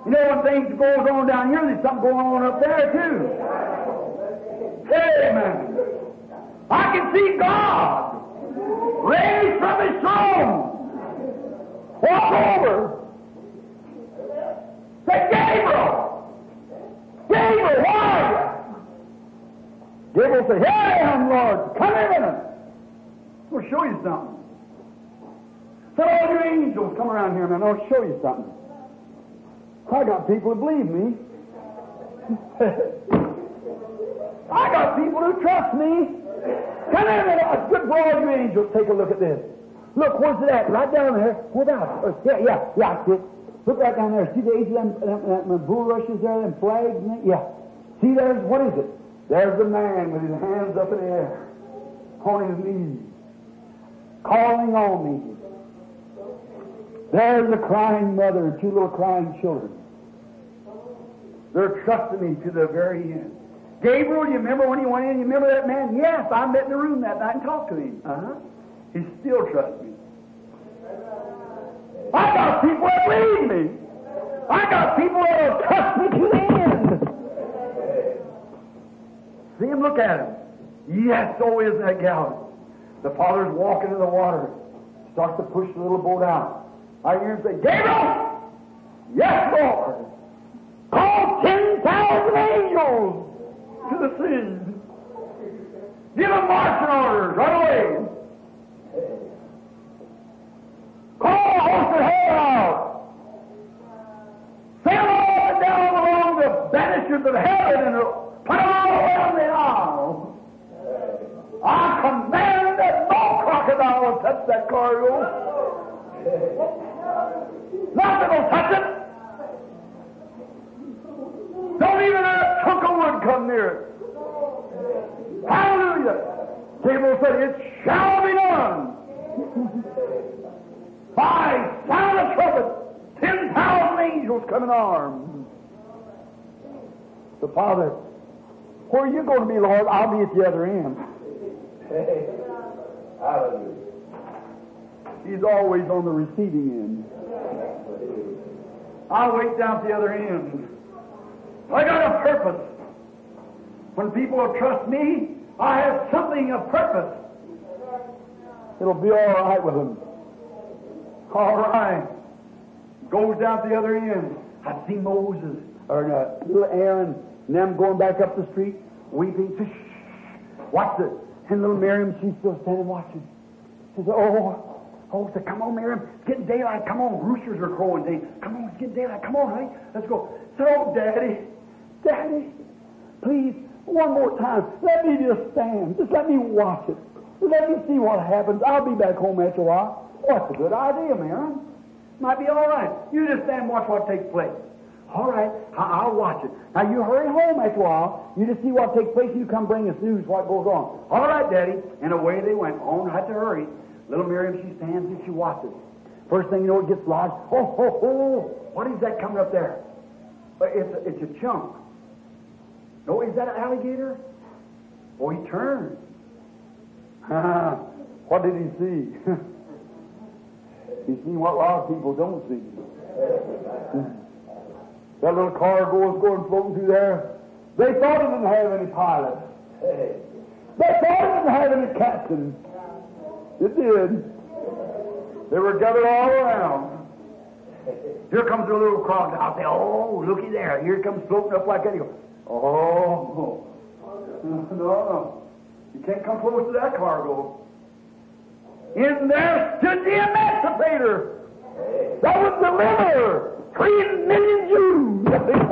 You know, when things goes on down here, there's something going on up there, too. Amen. I can see God raised from His throne. Walk over. Say, Gabriel! Gabriel, where are you? Gabriel said, here I am, Lord. Come in a minute. We'll show you something. So all your angels come around here, man. I'll show you something. I got people who believe me. I got people who trust me. Come in a minute. It's good for all you angels. Take a look at this. Look, where's it at? Right down there. Without. Yeah, I see it. Look right down there. See the age of them bulrushes there, them flags? Yeah. See, what is it? There's the man with his hands up in the air, on his knees, calling on me. There's a crying mother and two little crying children. They're trusting me to the very end. Gabriel, you remember when he went in? You remember that man? Yes, I met in the room that night and talked to him. He still trusts me. I got people that believe me. I got people that will trust me to the end. See him, look at him. Yes, so is that gal. The father's walking in the water. Starts to push the little boat out. I hear him say, Gabriel! Yes, Lord! Call 10,000 angels to the sea. Give them marching orders right away. Call a host of hell out. Sail all down along the banisters of heaven and put them all around the isle. I command that no crocodile will touch that cargo. Nothing will touch it. Don't even let a chunk of wood come near it. Hallelujah. Gabriel said, it shall be done. By sound of trumpet, 10,000 angels come in arms. The Father, where are you going to be, Lord? I'll be at the other end. Hallelujah. He's always on the receiving end. I'll wait down at the other end. I got a purpose. When people will trust me, I have something of purpose. It'll be all right with them. All right. Goes down to the other end. I see Moses, or little Aaron, and them going back up the street, weeping. Watch it. And little Miriam, she's still standing watching. She says, said, come on, Miriam. It's getting daylight. Come on. Roosters are crowing. Come on, it's getting daylight. Come on, honey. Let's go. So, Daddy, please, one more time, let me just stand. Just let me watch it. Just let me see what happens. I'll be back home after a while. Oh, that's a good idea, Miriam. Might be all right. You just stand and watch what takes place. All right, I'll watch it. Now, you hurry home after a while. You just see what takes place, and you come bring us news what goes on. All right, Daddy. And away they went. On, had to hurry. Little Miriam, she stands and she watches. First thing you know, it gets lodged. What is that coming up there? It's a chunk. No, is that an alligator? Oh, he turned. What did he see? He seen what a lot of people don't see. That little cargo was going floating through there. They thought it didn't have any pilot. They thought it didn't have any captain. It did. They were gathered all around. Here comes a little crocodile. I'll say, oh, looky there. Here it comes floating up like that. He goes, oh. No. You can't come close to that cargo. In there stood the emancipator that would deliver 3 million Jews.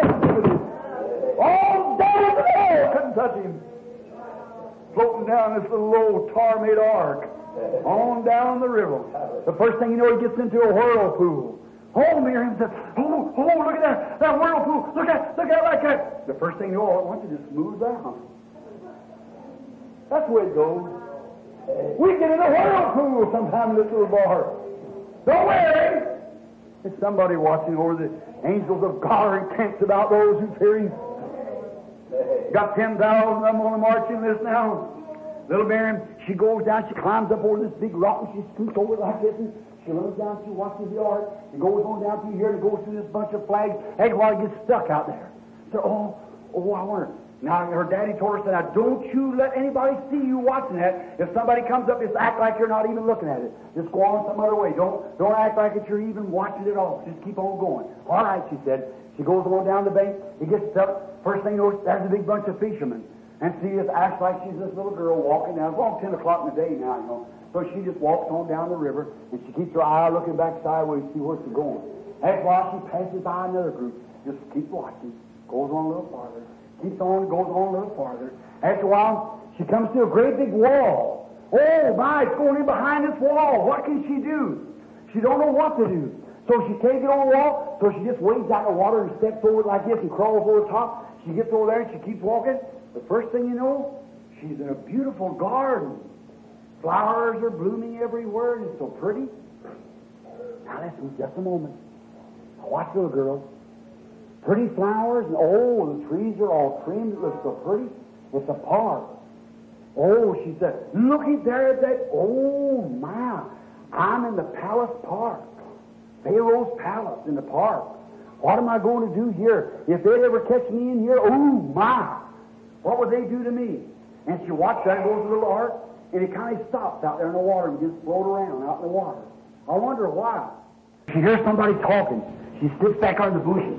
All down the hell couldn't touch him. Floating down this little old tar-made ark. On down the river. The first thing you know, he gets into a whirlpool. Oh, Miriam says, oh, look at that whirlpool. Look at it like that. The first thing you know, once it just moves out. That's the way it goes. We get in a whirlpool sometime in this little bar. Don't worry. There's somebody watching over. The angels of God are encamped about those who fear him. Got 10,000 of them on the march in this now. Little Miriam, she goes down, she climbs up over this big rock, and she scoots over like this, and She runs down, she watches the ark. She goes on down through here and goes through this bunch of flags. Hey, while it gets stuck out there. So, I wonder. Now, her daddy told her, said, now, don't you let anybody see you watching that. If somebody comes up, just act like you're not even looking at it. Just go on some other way. Don't act like you're even watching it all. Just keep on going. All right, she said. She goes on down the bank. It gets up. First thing you know, there's a big bunch of fishermen. And she just acts like she's this little girl walking down. It's all 10 o'clock in the day now, you know. So she just walks on down the river, and she keeps her eye looking back sideways to see where she's going. That's why she passes by another group. Just keep watching. Goes on a little farther. Keeps on, goes on a little farther. After a while, she comes to a great big wall. Oh, my, it's going in behind this wall. What can she do? She don't know what to do. So she can't get on the wall, so she just wades out in the water and steps over like this and crawls over the top. She gets over there and she keeps walking. The first thing you know, she's in a beautiful garden. Flowers are blooming everywhere, and it's so pretty. Now listen, just a moment. Now watch, little girl. Pretty flowers, and the trees are all trimmed. It looks so pretty. It's a park. Oh, she said, looky there at that. Oh, my. I'm in the palace park. Pharaoh's palace in the park. What am I going to do here? If they'd ever catch me in here, oh, my. What would they do to me? And she watched that, goes a little ark, and it kind of stops out there in the water and gets float around out in the water. I wonder why. She hears somebody talking. She slips back on the bushes.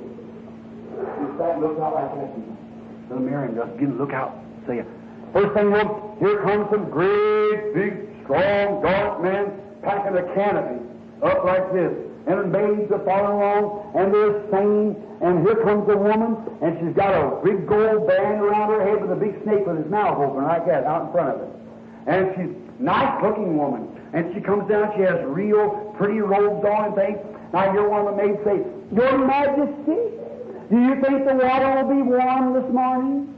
She sat and looks out like that. Little Miriam just begins to look out. Say, first thing, look, here comes some great, big, strong, dark men packing a canopy up like this. And the maids are following along, and they're singing, and here comes a woman, and she's got a big gold band around her head with a big snake with his mouth open like that out in front of her. And she's a nice-looking woman. And she comes down, she has real pretty robes on and things. And I hear one of the maids say, Your Majesty, do you think the water will be warm this morning?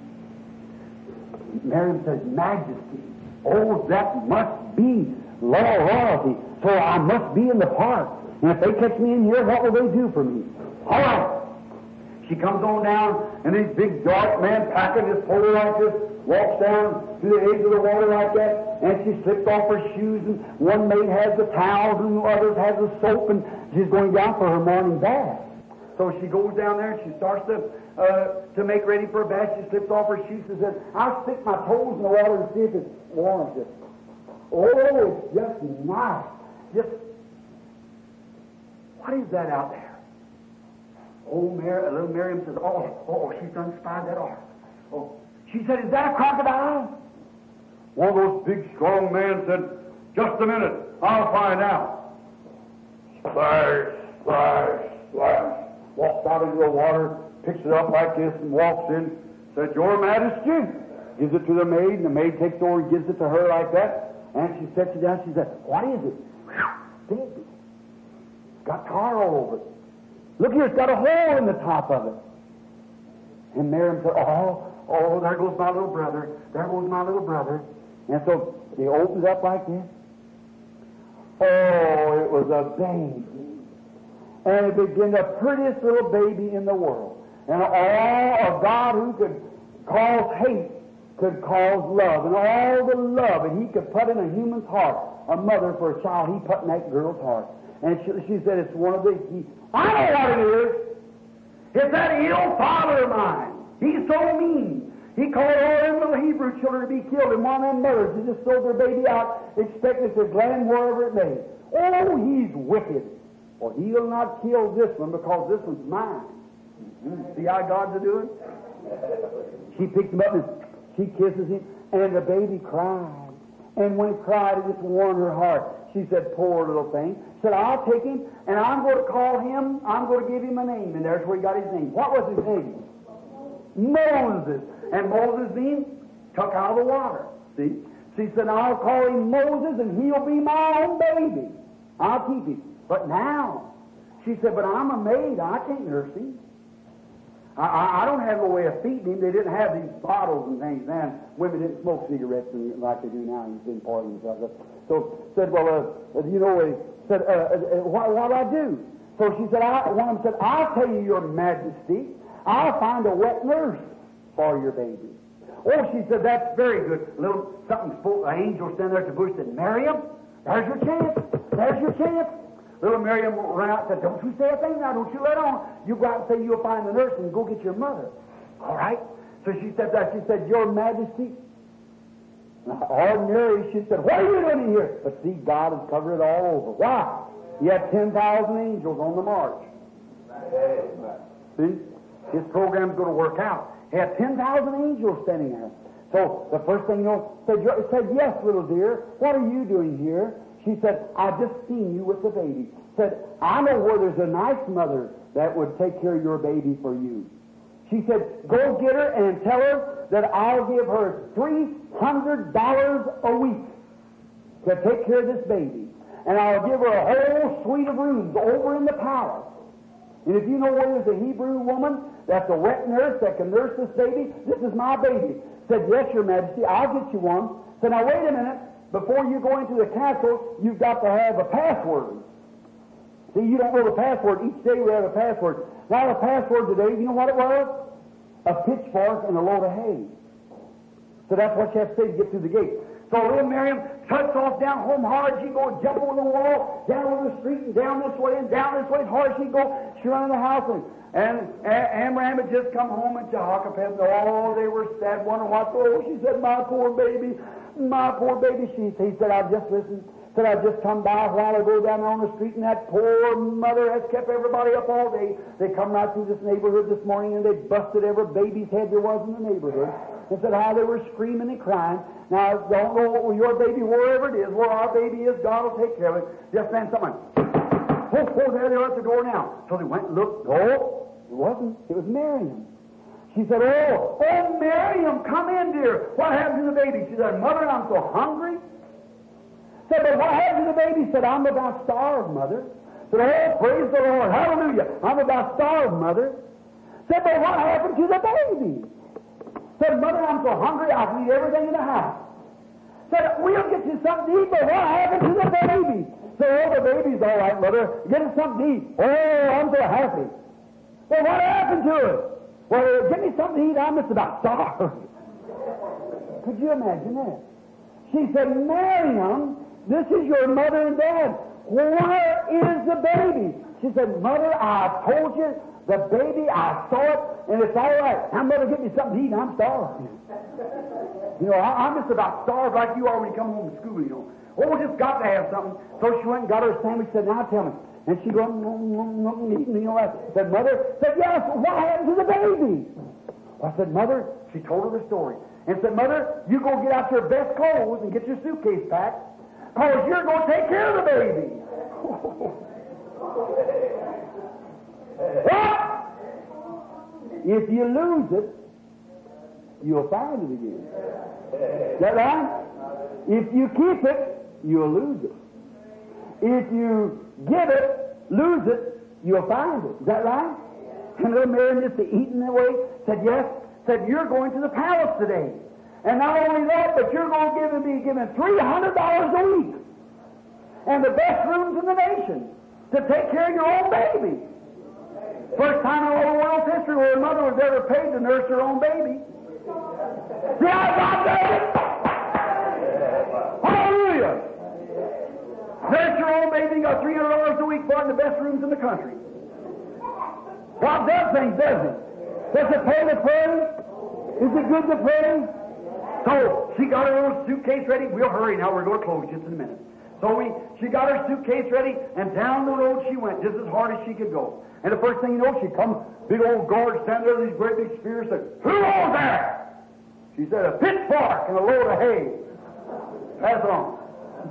Miriam says, Majesty, oh, that must be royalty, so I must be in the park. And if they catch me in here, what will they do for me? All right. She comes on down, and these big dark men packing this pole like this, walks down to the edge of the water like that, and she slips off her shoes, and one maid has the towels, and the others has the soap, and she's going down for her morning bath. So she goes down there, and she starts to make ready for a bath. She slips off her shoes and says, I'll stick my toes in the water and see if it's warm. Oh, it's just nice. What is that out there? Oh, little Miriam says, oh, she's done spied that ark. Oh, she said, is that a crocodile? One of those big, strong men said, just a minute, I'll find out. Splash, splash, splash. Walks out into the water, picks it up like this, and walks in, said, Your Majesty. Gives it to the maid, and the maid takes it over and gives it to her like that. And she sets it down, she said, what is it? Baby. Got tar all over it. Look here, it's got a hole in the top of it. And Miriam said, oh, there goes my little brother. There goes my little brother. And so he opens up like this. Oh, it was a baby. And it began the prettiest little baby in the world. And all of God who could cause hate could cause love. And all the love that he could put in a human's heart, a mother for a child, he put in that girl's heart. And she said, it's one of the... I know what it is. It's that ill father of mine. He's so mean. He called all them little Hebrew children to be killed, and one of them mothers who just sold their baby out, expecting to land wherever it may. Oh, he's wicked. Well, he'll not kill this one because this one's mine. See how God's doing? She picks him up and she kisses him, and the baby cried. And when he cried, it just warmed her heart. She said, poor little thing. Said, I'll take him, and I'm going to call him, I'm going to give him a name. And there's where he got his name. What was his name? Moses. And Moses means took out of the water. See? She said, I'll call him Moses, and he'll be my own baby. I'll keep him. But now, she said, but I'm a maid. I can't nurse him. I don't have no way of feeding him. They didn't have these bottles and things then. Women didn't smoke cigarettes like they do now in parties and stuff. So said, well, you know, said, what do I do? So she said, one of them said, I'll tell you, Your Majesty, I'll find a wet nurse for your baby. Oh, she said, that's very good. An angel standing there at the bush said, Miriam, there's your chance. There's your chance. little Miriam ran out and said, don't you say a thing now, don't you let on. You go out and say you'll find the nurse and go get your mother. All right? So she said that. She said, Your Majesty. Ordinarily, she said, what are you doing here? But see, God has covered it all over. Why? He had 10,000 angels on the march. See? His program's going to work out. He had 10,000 angels standing there. So the first thing you know, said, yes, little dear, what are you doing here? She said, I've just seen you with the baby. Said, I know where there's a nice mother that would take care of your baby for you. She said, go get her and tell her that I'll give her $300 a week to take care of this baby. And I'll give her a whole suite of rooms over in the palace. And if you know where there's a Hebrew woman that's a wet nurse that can nurse this baby, this is my baby. Said, yes, Your Majesty, I'll get you one. Said, now wait a minute. Before you go into the castle, you've got to have a password. See, you don't know the password. Each day we have a password. Now the password today, you know what it was? A pitchfork and a load of hay. So that's what you have to say to get through the gate. So little Miriam cuts off down home hard. She goes jump over the wall, down over the street, and down this way, and down this way. As hard as she go, she run in the house. And Amram had just come home, and Jehoshaphat, oh, they were sad, wondering what. Oh, she said, my poor baby, my poor baby. He said, I've just listened. Said, I've just come by a while ago down there on the street, and that poor mother has kept everybody up all day. They come right through this neighborhood this morning, and they busted every baby's head there was in the neighborhood. And said how they were screaming and crying. Now, don't know what your baby, wherever it is, where our baby is, God will take care of it. Just then someone, there they are at the door now. So they went and looked. No, it wasn't. It was Miriam. She said, oh, Miriam, come in, dear. What happened to the baby? She said, Mother, I'm so hungry. Said, but what happened to the baby? Said, I'm about starved, Mother. Said, oh, praise the Lord. Hallelujah. I'm about starved, Mother. Said, but what happened to the baby? Said, Mother, I'm so hungry, I can eat everything in the house. Said, we'll get you something to eat, but what happened to the baby? Said, oh, the baby's all right, Mother. Get us something to eat. Oh, I'm so happy. Well, what happened to it? Well, get me something to eat. I'm just about starved. Could you imagine that? She said, Miriam, this is your mother and dad. Where is the baby? She said, Mother, I told you, the baby, I saw it, and it's all right. Now, Mother, get me something to eat. I'm starved. You know, I'm just about starved like you are when you come home from school, you know. Oh, just got to have something. So she went and got her a sandwich. Said, now tell me. And she goes, eating, you know that. Said, Mother, said, yes, what happened to the baby? I said, Mother, she told her the story. And said, Mother, you go get out your best clothes and get your suitcase packed, because you're going to take care of the baby. What? If you lose it, you'll find it again. Is that right? If you keep it, you'll lose it. If you give it, lose it, you'll find it. Is that right? And little Miriam, just eating that way, said, yes. Said, you're going to the palace today. And not only that, but you're going to be given $300 a week. And the best rooms in the nation to take care of your own baby. First time in all the world's history where a mother was ever paid to nurse her own baby. See how God does it? Hallelujah! Nurse your own baby, got $300 a week for it in the best rooms in the country. God does things, doesn't He? Does it pay to pray? Is it good to pray? So she got her little suitcase ready. We'll hurry now. We're going to close just in a minute. So she got her suitcase ready, and down the road she went, just as hard as she could go. And the first thing you know, she comes, big old guard standing there with these great big spears, said, who goes there? She said, a pitchfork and a load of hay. Pass it on.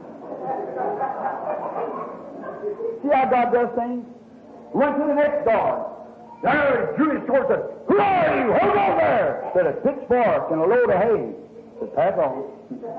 See how God does things? Went to the next guard. There, he drew his sword, said, who are you? Who goes there? Said, a pitchfork and a load of hay. Said, pass on.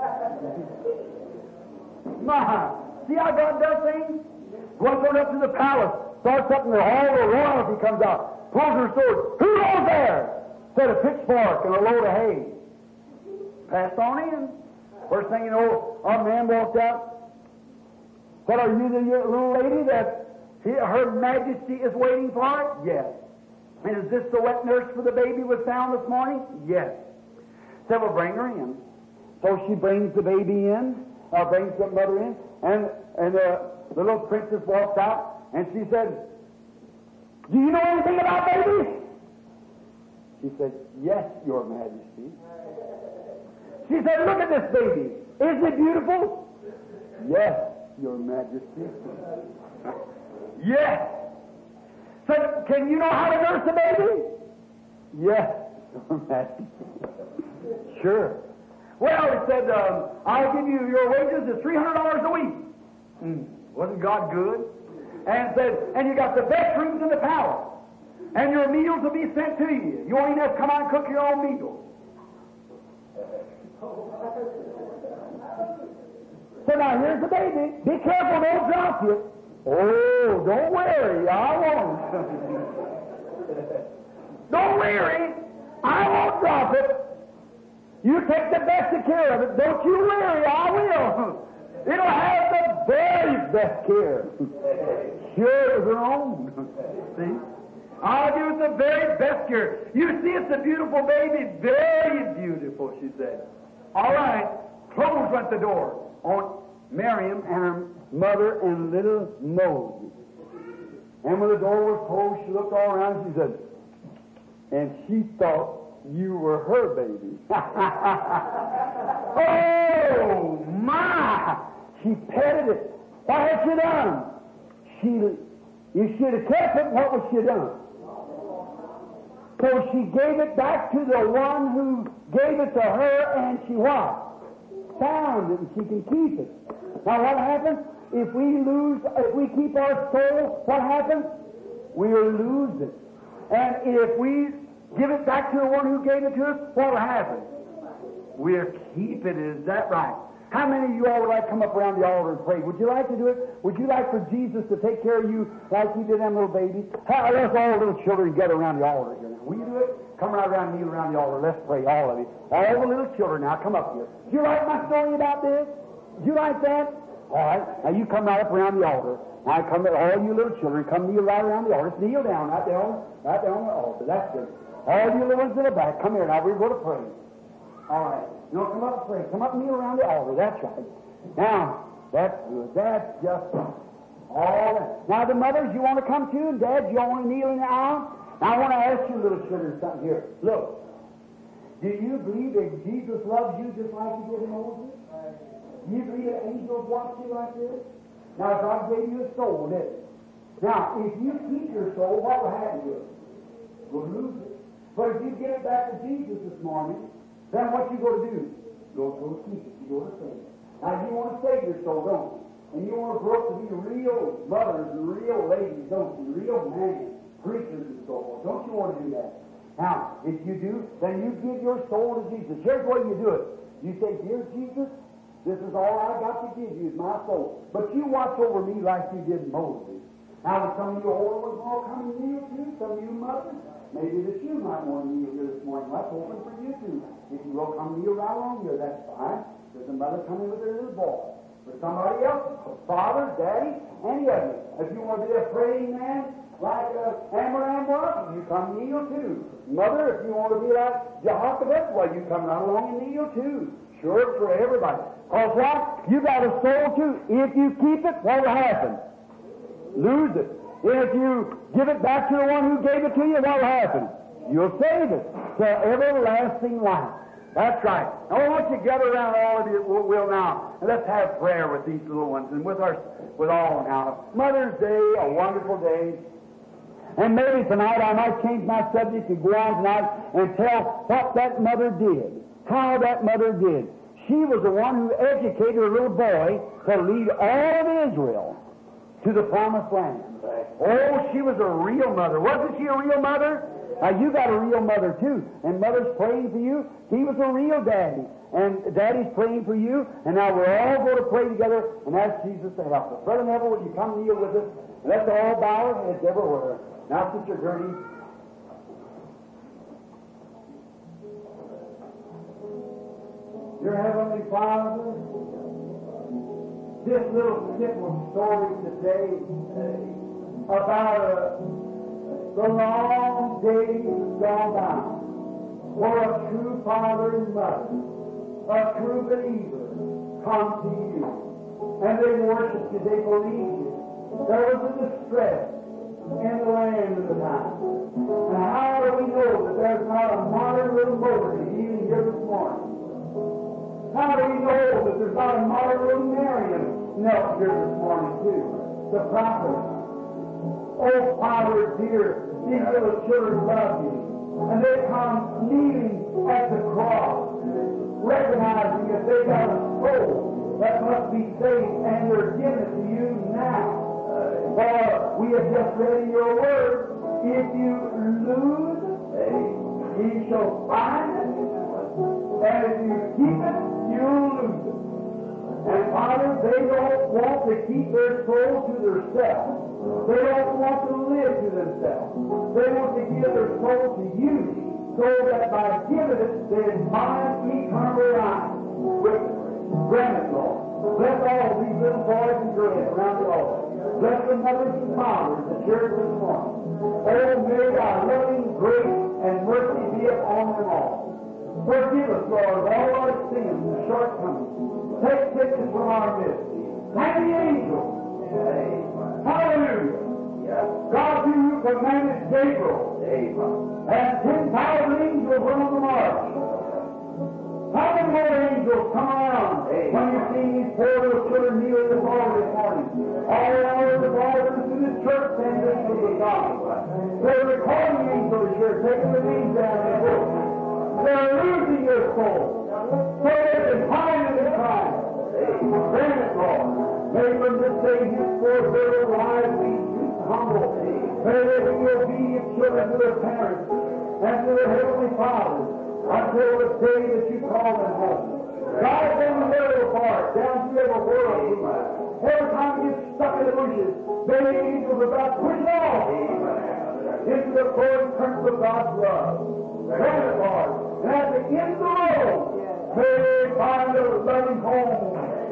My, see how God does things? Once on up to the palace, starts up and all the royalty comes out, pulls her sword. Who goes there? Said, a pitchfork and a load of hay. Passed on in. First thing you know, our man walked out. Said, are you the little lady that Her Majesty is waiting for it? Yes. And is this the wet nurse for the baby was found this morning? Yes. Said, well, bring her in. So she brings the baby in, brings the mother in, and the little princess walked out, and she said, "Do you know anything about babies?" She said, "Yes, Your Majesty." She said, "Look at this baby. Isn't it beautiful?" "Yes, Your Majesty." "Yes." Said, "Can you know how to nurse a baby?" "Yes, Your Majesty." "Sure." "Well," he said, "I'll give you your wages is $300 a week." Wasn't God good? And said, "And you got the best rooms in the palace. And your meals will be sent to you. You won't even have to come out and cook your own meals." So now here's the baby. Be careful, don't drop it. "Oh, don't worry, I won't." "Don't worry, I won't drop it. You take the best of care of it. Don't you worry, I will. It'll have the very best care." Sure as her own. See? "I'll give it the very best care. You see, it's a beautiful baby. Very beautiful," she said. All right. Close went the door on Miriam and her mother and little Moses. And when the door was closed, she looked all around and she said, "And she thought you were her baby." Oh, my! She petted it. What had she done? If she had kept it, what was she done? So she gave it back to the one who gave it to her, and she what? Found it, and she can keep it. Now what happens? If we keep our soul, what happens? We lose it. And if we give it back to the one who gave it to us, what will happen? We'll keep it. Is that right? How many of you all would like to come up around the altar and pray? Would you like to do it? Would you like for Jesus to take care of you like he did them little babies? Let's all little children gather around the altar here now. Will you do it? Come right around and kneel around the altar. Let's pray, all of you. All the little children now, come up here. Do you like my story about this? Do you like that? All right. Now you come right up around the altar. Now come, all you little children, come kneel right around the altar. Just kneel down right there on the altar. That's good. All you little ones in the back, come here now. We're going to pray. All right. You know, come up and pray. Come up and kneel around the altar. That's right. Now, that's good. That's just all that. Now, the mothers, you want to come too, and dads, you all want to kneel in the aisle? Now, I want to ask you little children something here. Look. Do you believe that Jesus loves you just like he did Moses? Do you believe that angels watch you like this? Now, God gave you a soul, didn't he? Now, if you keep your soul, what will happen to it? You'll lose it. But if you give it back to Jesus this morning, then what you go to do? Go to keep it. You go to save it. Now you want to save your soul, don't you? And you want to grow up to be real mothers and real ladies, don't you? Real men, preachers and so forth. Don't you want to do that? Now, if you do, then you give your soul to Jesus. Here's the way you do it. You say, "Dear Jesus, this is all I got to give you is my soul. But you watch over me like you did Moses." Now, some of you older ones will come and kneel too. Some of you mothers, maybe that you might want to kneel here this morning. That's open for you too. If you will come kneel right along here, that's fine. There's a mother coming with her little boy. For somebody else, father, daddy, any of you. If you want to be a praying man like Abraham was, you come kneel too. Mother, if you want to be like Jehoshaphat, well, you come right along and kneel too. Sure, for everybody. Because what? You got a soul too. If you keep it, what will happen? Lose it. If you give it back to the one who gave it to you, what will happen? You'll save it to everlasting life. That's right. Now, I want you to gather around, all of you will now, and let's have prayer with these little ones and with all now. Mother's Day, a wonderful day. And maybe tonight I might change my subject and go on tonight and tell what that mother did, how that mother did. She was the one who educated her little boy to lead all of Israel to the promised land. Oh, she was a real mother. Wasn't she a real mother? Now, you got a real mother, too. And mother's praying for you. He was a real daddy. And daddy's praying for you. And now we're all going to pray together and ask Jesus to help us. Brother Neville, would you come kneel with us? And let's all bow our heads everywhere. Now, Sister Gertie. Dear Heavenly Father, this little simple story today about the long days gone by, where a true father and mother, a true believer, come to you. and they worshiped you, they believed you. There was a distress in the land at the time. And how do we know that there's not a modern little motor even here this morning? How do we know that there's not a modern little Miriam knelt here this morning too? The prophet. Oh, Father dear, these little children love you. And they come kneeling at the cross, recognizing that they got a soul that must be saved, and they're giving it to you now. For we have just read in your word, if you lose, ye shall find it, and if you keep it, you'll lose it. And Father, they don't want to keep their soul to themselves. They don't want to live to themselves. They want to give their soul to you, so that by giving it, they find eternal life with it. Grant it, Lord. Bless all these little boys and girls around the altar. Bless the mothers and fathers, the church this morning. Oh, may thy loving grace and mercy be upon them all. Forgive us, Lord, of all our sins and shortcomings. Take sickness from our midst. And the angels. Hallelujah. God, you commanded Gabriel. And 10,000 angels were on the march. How many more angels come around when you see these poor little children kneel at the bar this morning? All around the bar to the church and listen to God. They're recording angels here, taking the names down in the book. They're losing their soul. So they can find it in Christ. Grant it, Lord. May from this day henceforth their lives be humble. May they be obedient children to their parents and to their heavenly Father until the day that you call them home. Guide them in their little part down through every world. Every time you get stuck in the bushes, may the angels of God push it off into the full current of God's love. Grant it, Lord. And at the end of the road, may they find a loving home.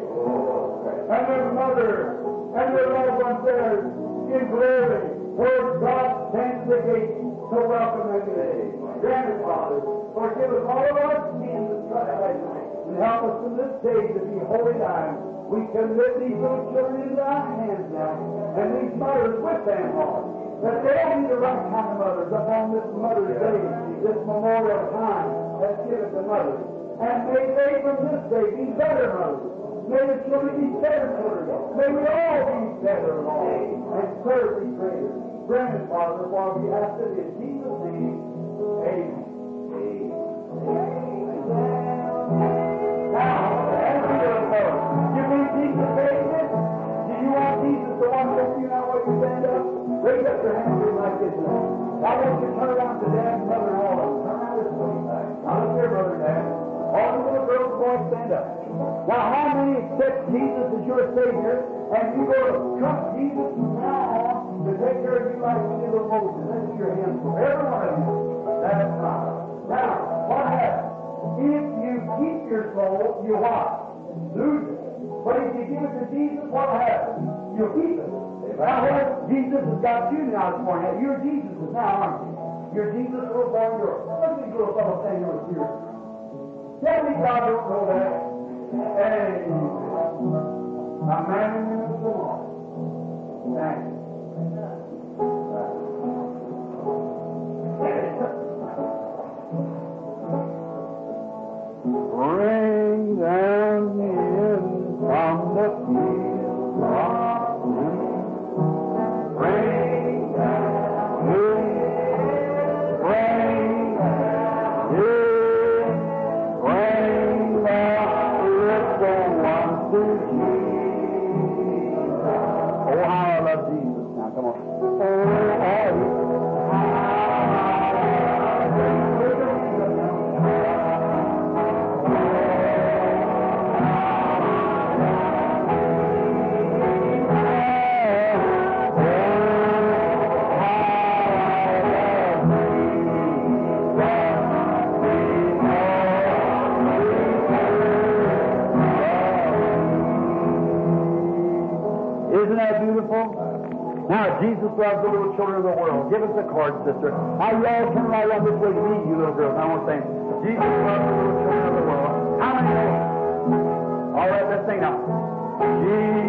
And their mother and their loved ones there in glory, where God stands at the gate to welcome them today. Grant it, Father. Forgive us all of our sins and trespasses, and help us in this day to be holy thine. We commit these little children into thy hands now, and these mothers with them, Lord, that they'll be the right kind of mothers upon this Mother's Day, this memorial time that's given to mothers. And may they from this day be better mothers. May the children be better children. May we all be better, Lord, and serve thee greater. Grant it, Father, while we ask it in Jesus' name. Amen. Now, as we go, you mean Jesus saved it? Do you want Jesus to walk with you now while you stand up? Raise up your hands like this. I want you to turn around to Dad and Mother and all of them. Turn around this way. Now look here, Brother and Dad. All the little girls and boys stand up. Now, how many accept Jesus as your Savior, and you go to trust Jesus from now on to take care of you like you did with Moses? This is your hand for every one of you. That's right. Now, what happens? If you keep your soul, you what? Lose it. But if you give it to Jesus, what happens? You keep it. Now, what? Jesus has got you now this morning. You're Jesus now, aren't you? You're Jesus, little boy, girl. Look at these little fellows standing over here. Tell me God don't know that. Amen. A man and woman of the Lord. Thank you. Bring them in from the field of sin. Bring them in. Bring them in. Bring the little ones to Jesus. Oh, how I love Jesus. Now, come on. Isn't that beautiful? Now, Jesus loves the little children of the world. Give us the card, sister. Now, you all turn right around this way to me, you little girls. I want to say, Jesus loves the little children of the world. How many more? All right, let's sing now. Jesus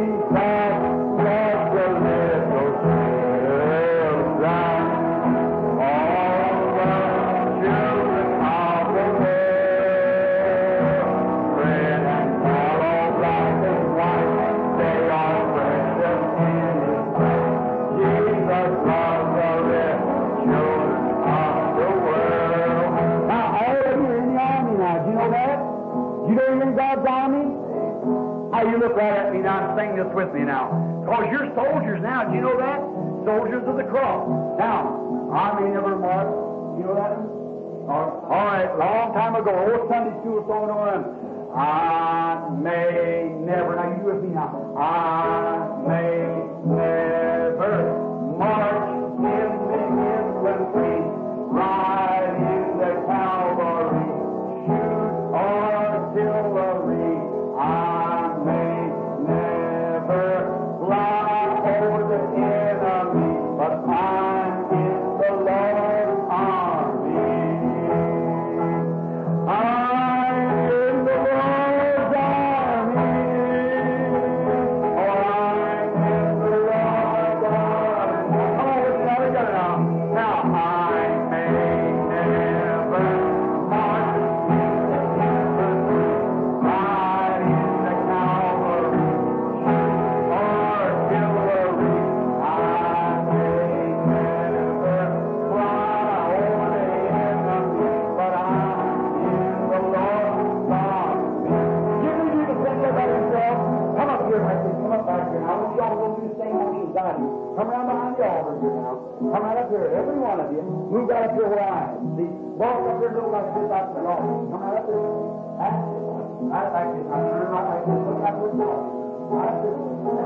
You know you're in God's army? Now you look right at me now and sing this with me now. Because you're soldiers now. Do you know that? Soldiers of the cross. Now, I may never march. You know that? All right, long time ago, old Sunday school song on. I may never. Now you with me now. I may never march in the infantry, ride in the cavalry, shoot artillery. I may never fly over the enemy, but I'm in the Lord's army. I'm in the Lord's army. Oh, I'm in the Lord's army. Oh, it's not a gun now. Now, I may never march in the infantry, ride in the cavalry, shoot artillery. I may never fly over the enemy, but I'm in the Lord's army. Give me to sing that by yourself. Come up here, right there. Come up back here. Now, I want you all to go do the same motions I do. Come around behind the altar here now. Come right up here, every one of you. Move right up here where I am. See, walk up here, look like this out to the altar. Come right up here. That's it. Right like this. Now turn right like this. Look like this altar. Right there.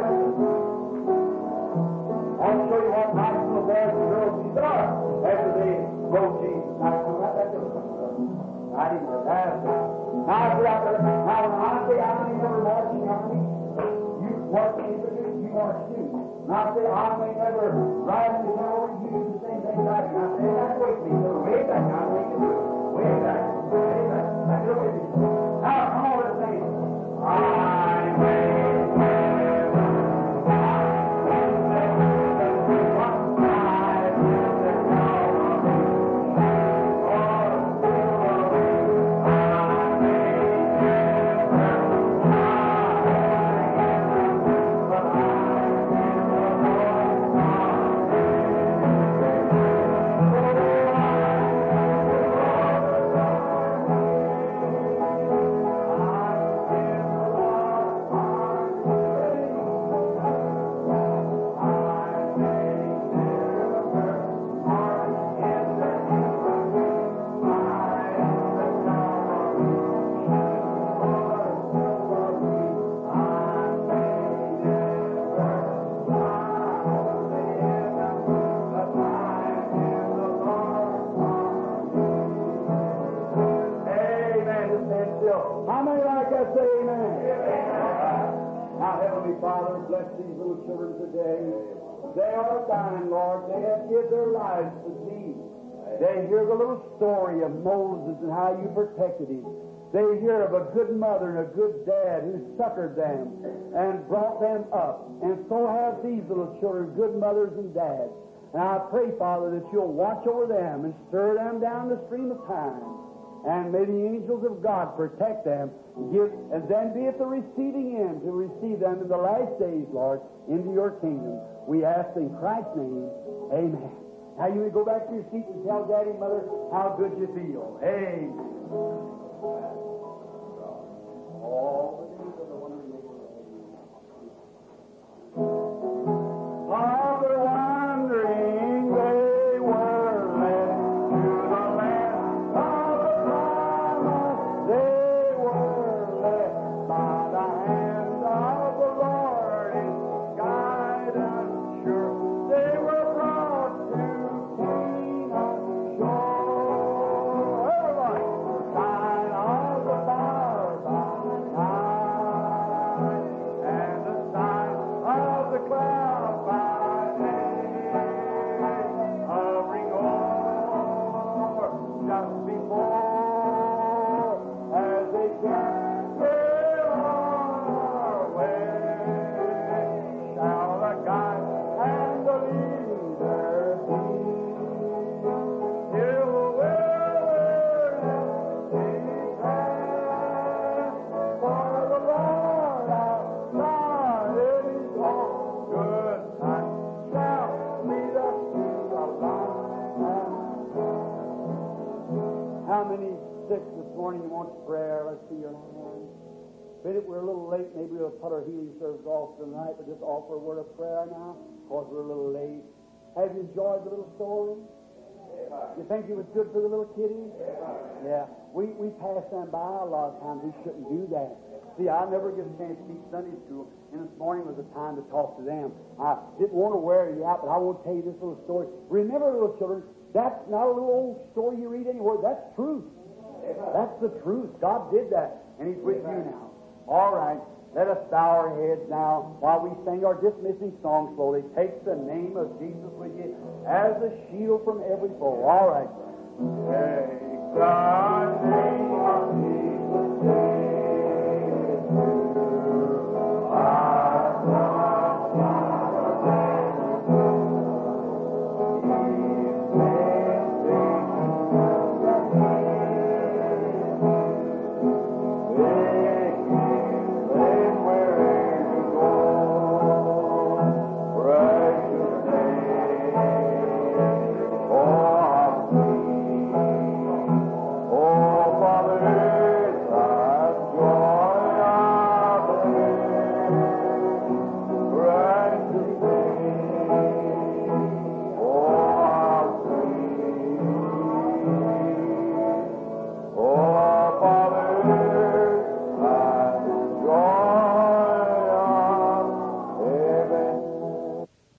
I want to show you what nice little boys and girls these are after they know Jesus. Now come right back there. Right in there. That's it. Now I get out there. Now when I say I may never march in the army, you march in the infantry, you march too. Now I say I may never ride in the cavalry, you do the same thing I do. Now say that with me. So way back now, we can do it. Way back. Way back. Now get with me. Now come on, let's sing. I may never march in the infantry, ride in the cavalry, shoot artillery. I may never fly over the enemy, but I'm in the Lord's Amen. Just stand still. How many like that say amen? Now, Heavenly Father, bless these little children today. They are thine, Lord. They have given their lives to thee. They hear the little story of Moses and how you protected him. They hear of a good mother and a good dad who succored them and brought them up. And so have these little children, good mothers and dads. And I pray, Father, that you'll watch over them and stir them down the stream of time. And may the angels of God protect them, and then be at the receiving end to receive them in the last days, Lord, into your kingdom. We ask in Christ's name, amen. Now you may go back to your seat and tell Daddy and Mother how good you feel. Amen. All the days of the wondering of the wandering they were led to the land of the promise. They were led by the hand of the Lord in guidance sure. They were brought to Canaan shore. Everybody. morning wants prayer. Let's see your hand. If we're a little late, maybe we'll put our healing service off tonight, but just offer a word of prayer now, because we're a little late. Have you enjoyed the little story? You think it was good for the little kitty? Yeah. We pass them by a lot of times. We shouldn't do that. See, I never get a chance to teach Sunday school, and this morning was the time to talk to them. I didn't want to wear you out, but I want to tell you this little story. Remember, little children, that's not a little old story you read anywhere. That's truth. That's the truth. God did that, and He's with you now. All right, let us bow our heads now while we sing our dismissing song slowly. Take the name of Jesus with you as a shield from every foe. All right. Take the name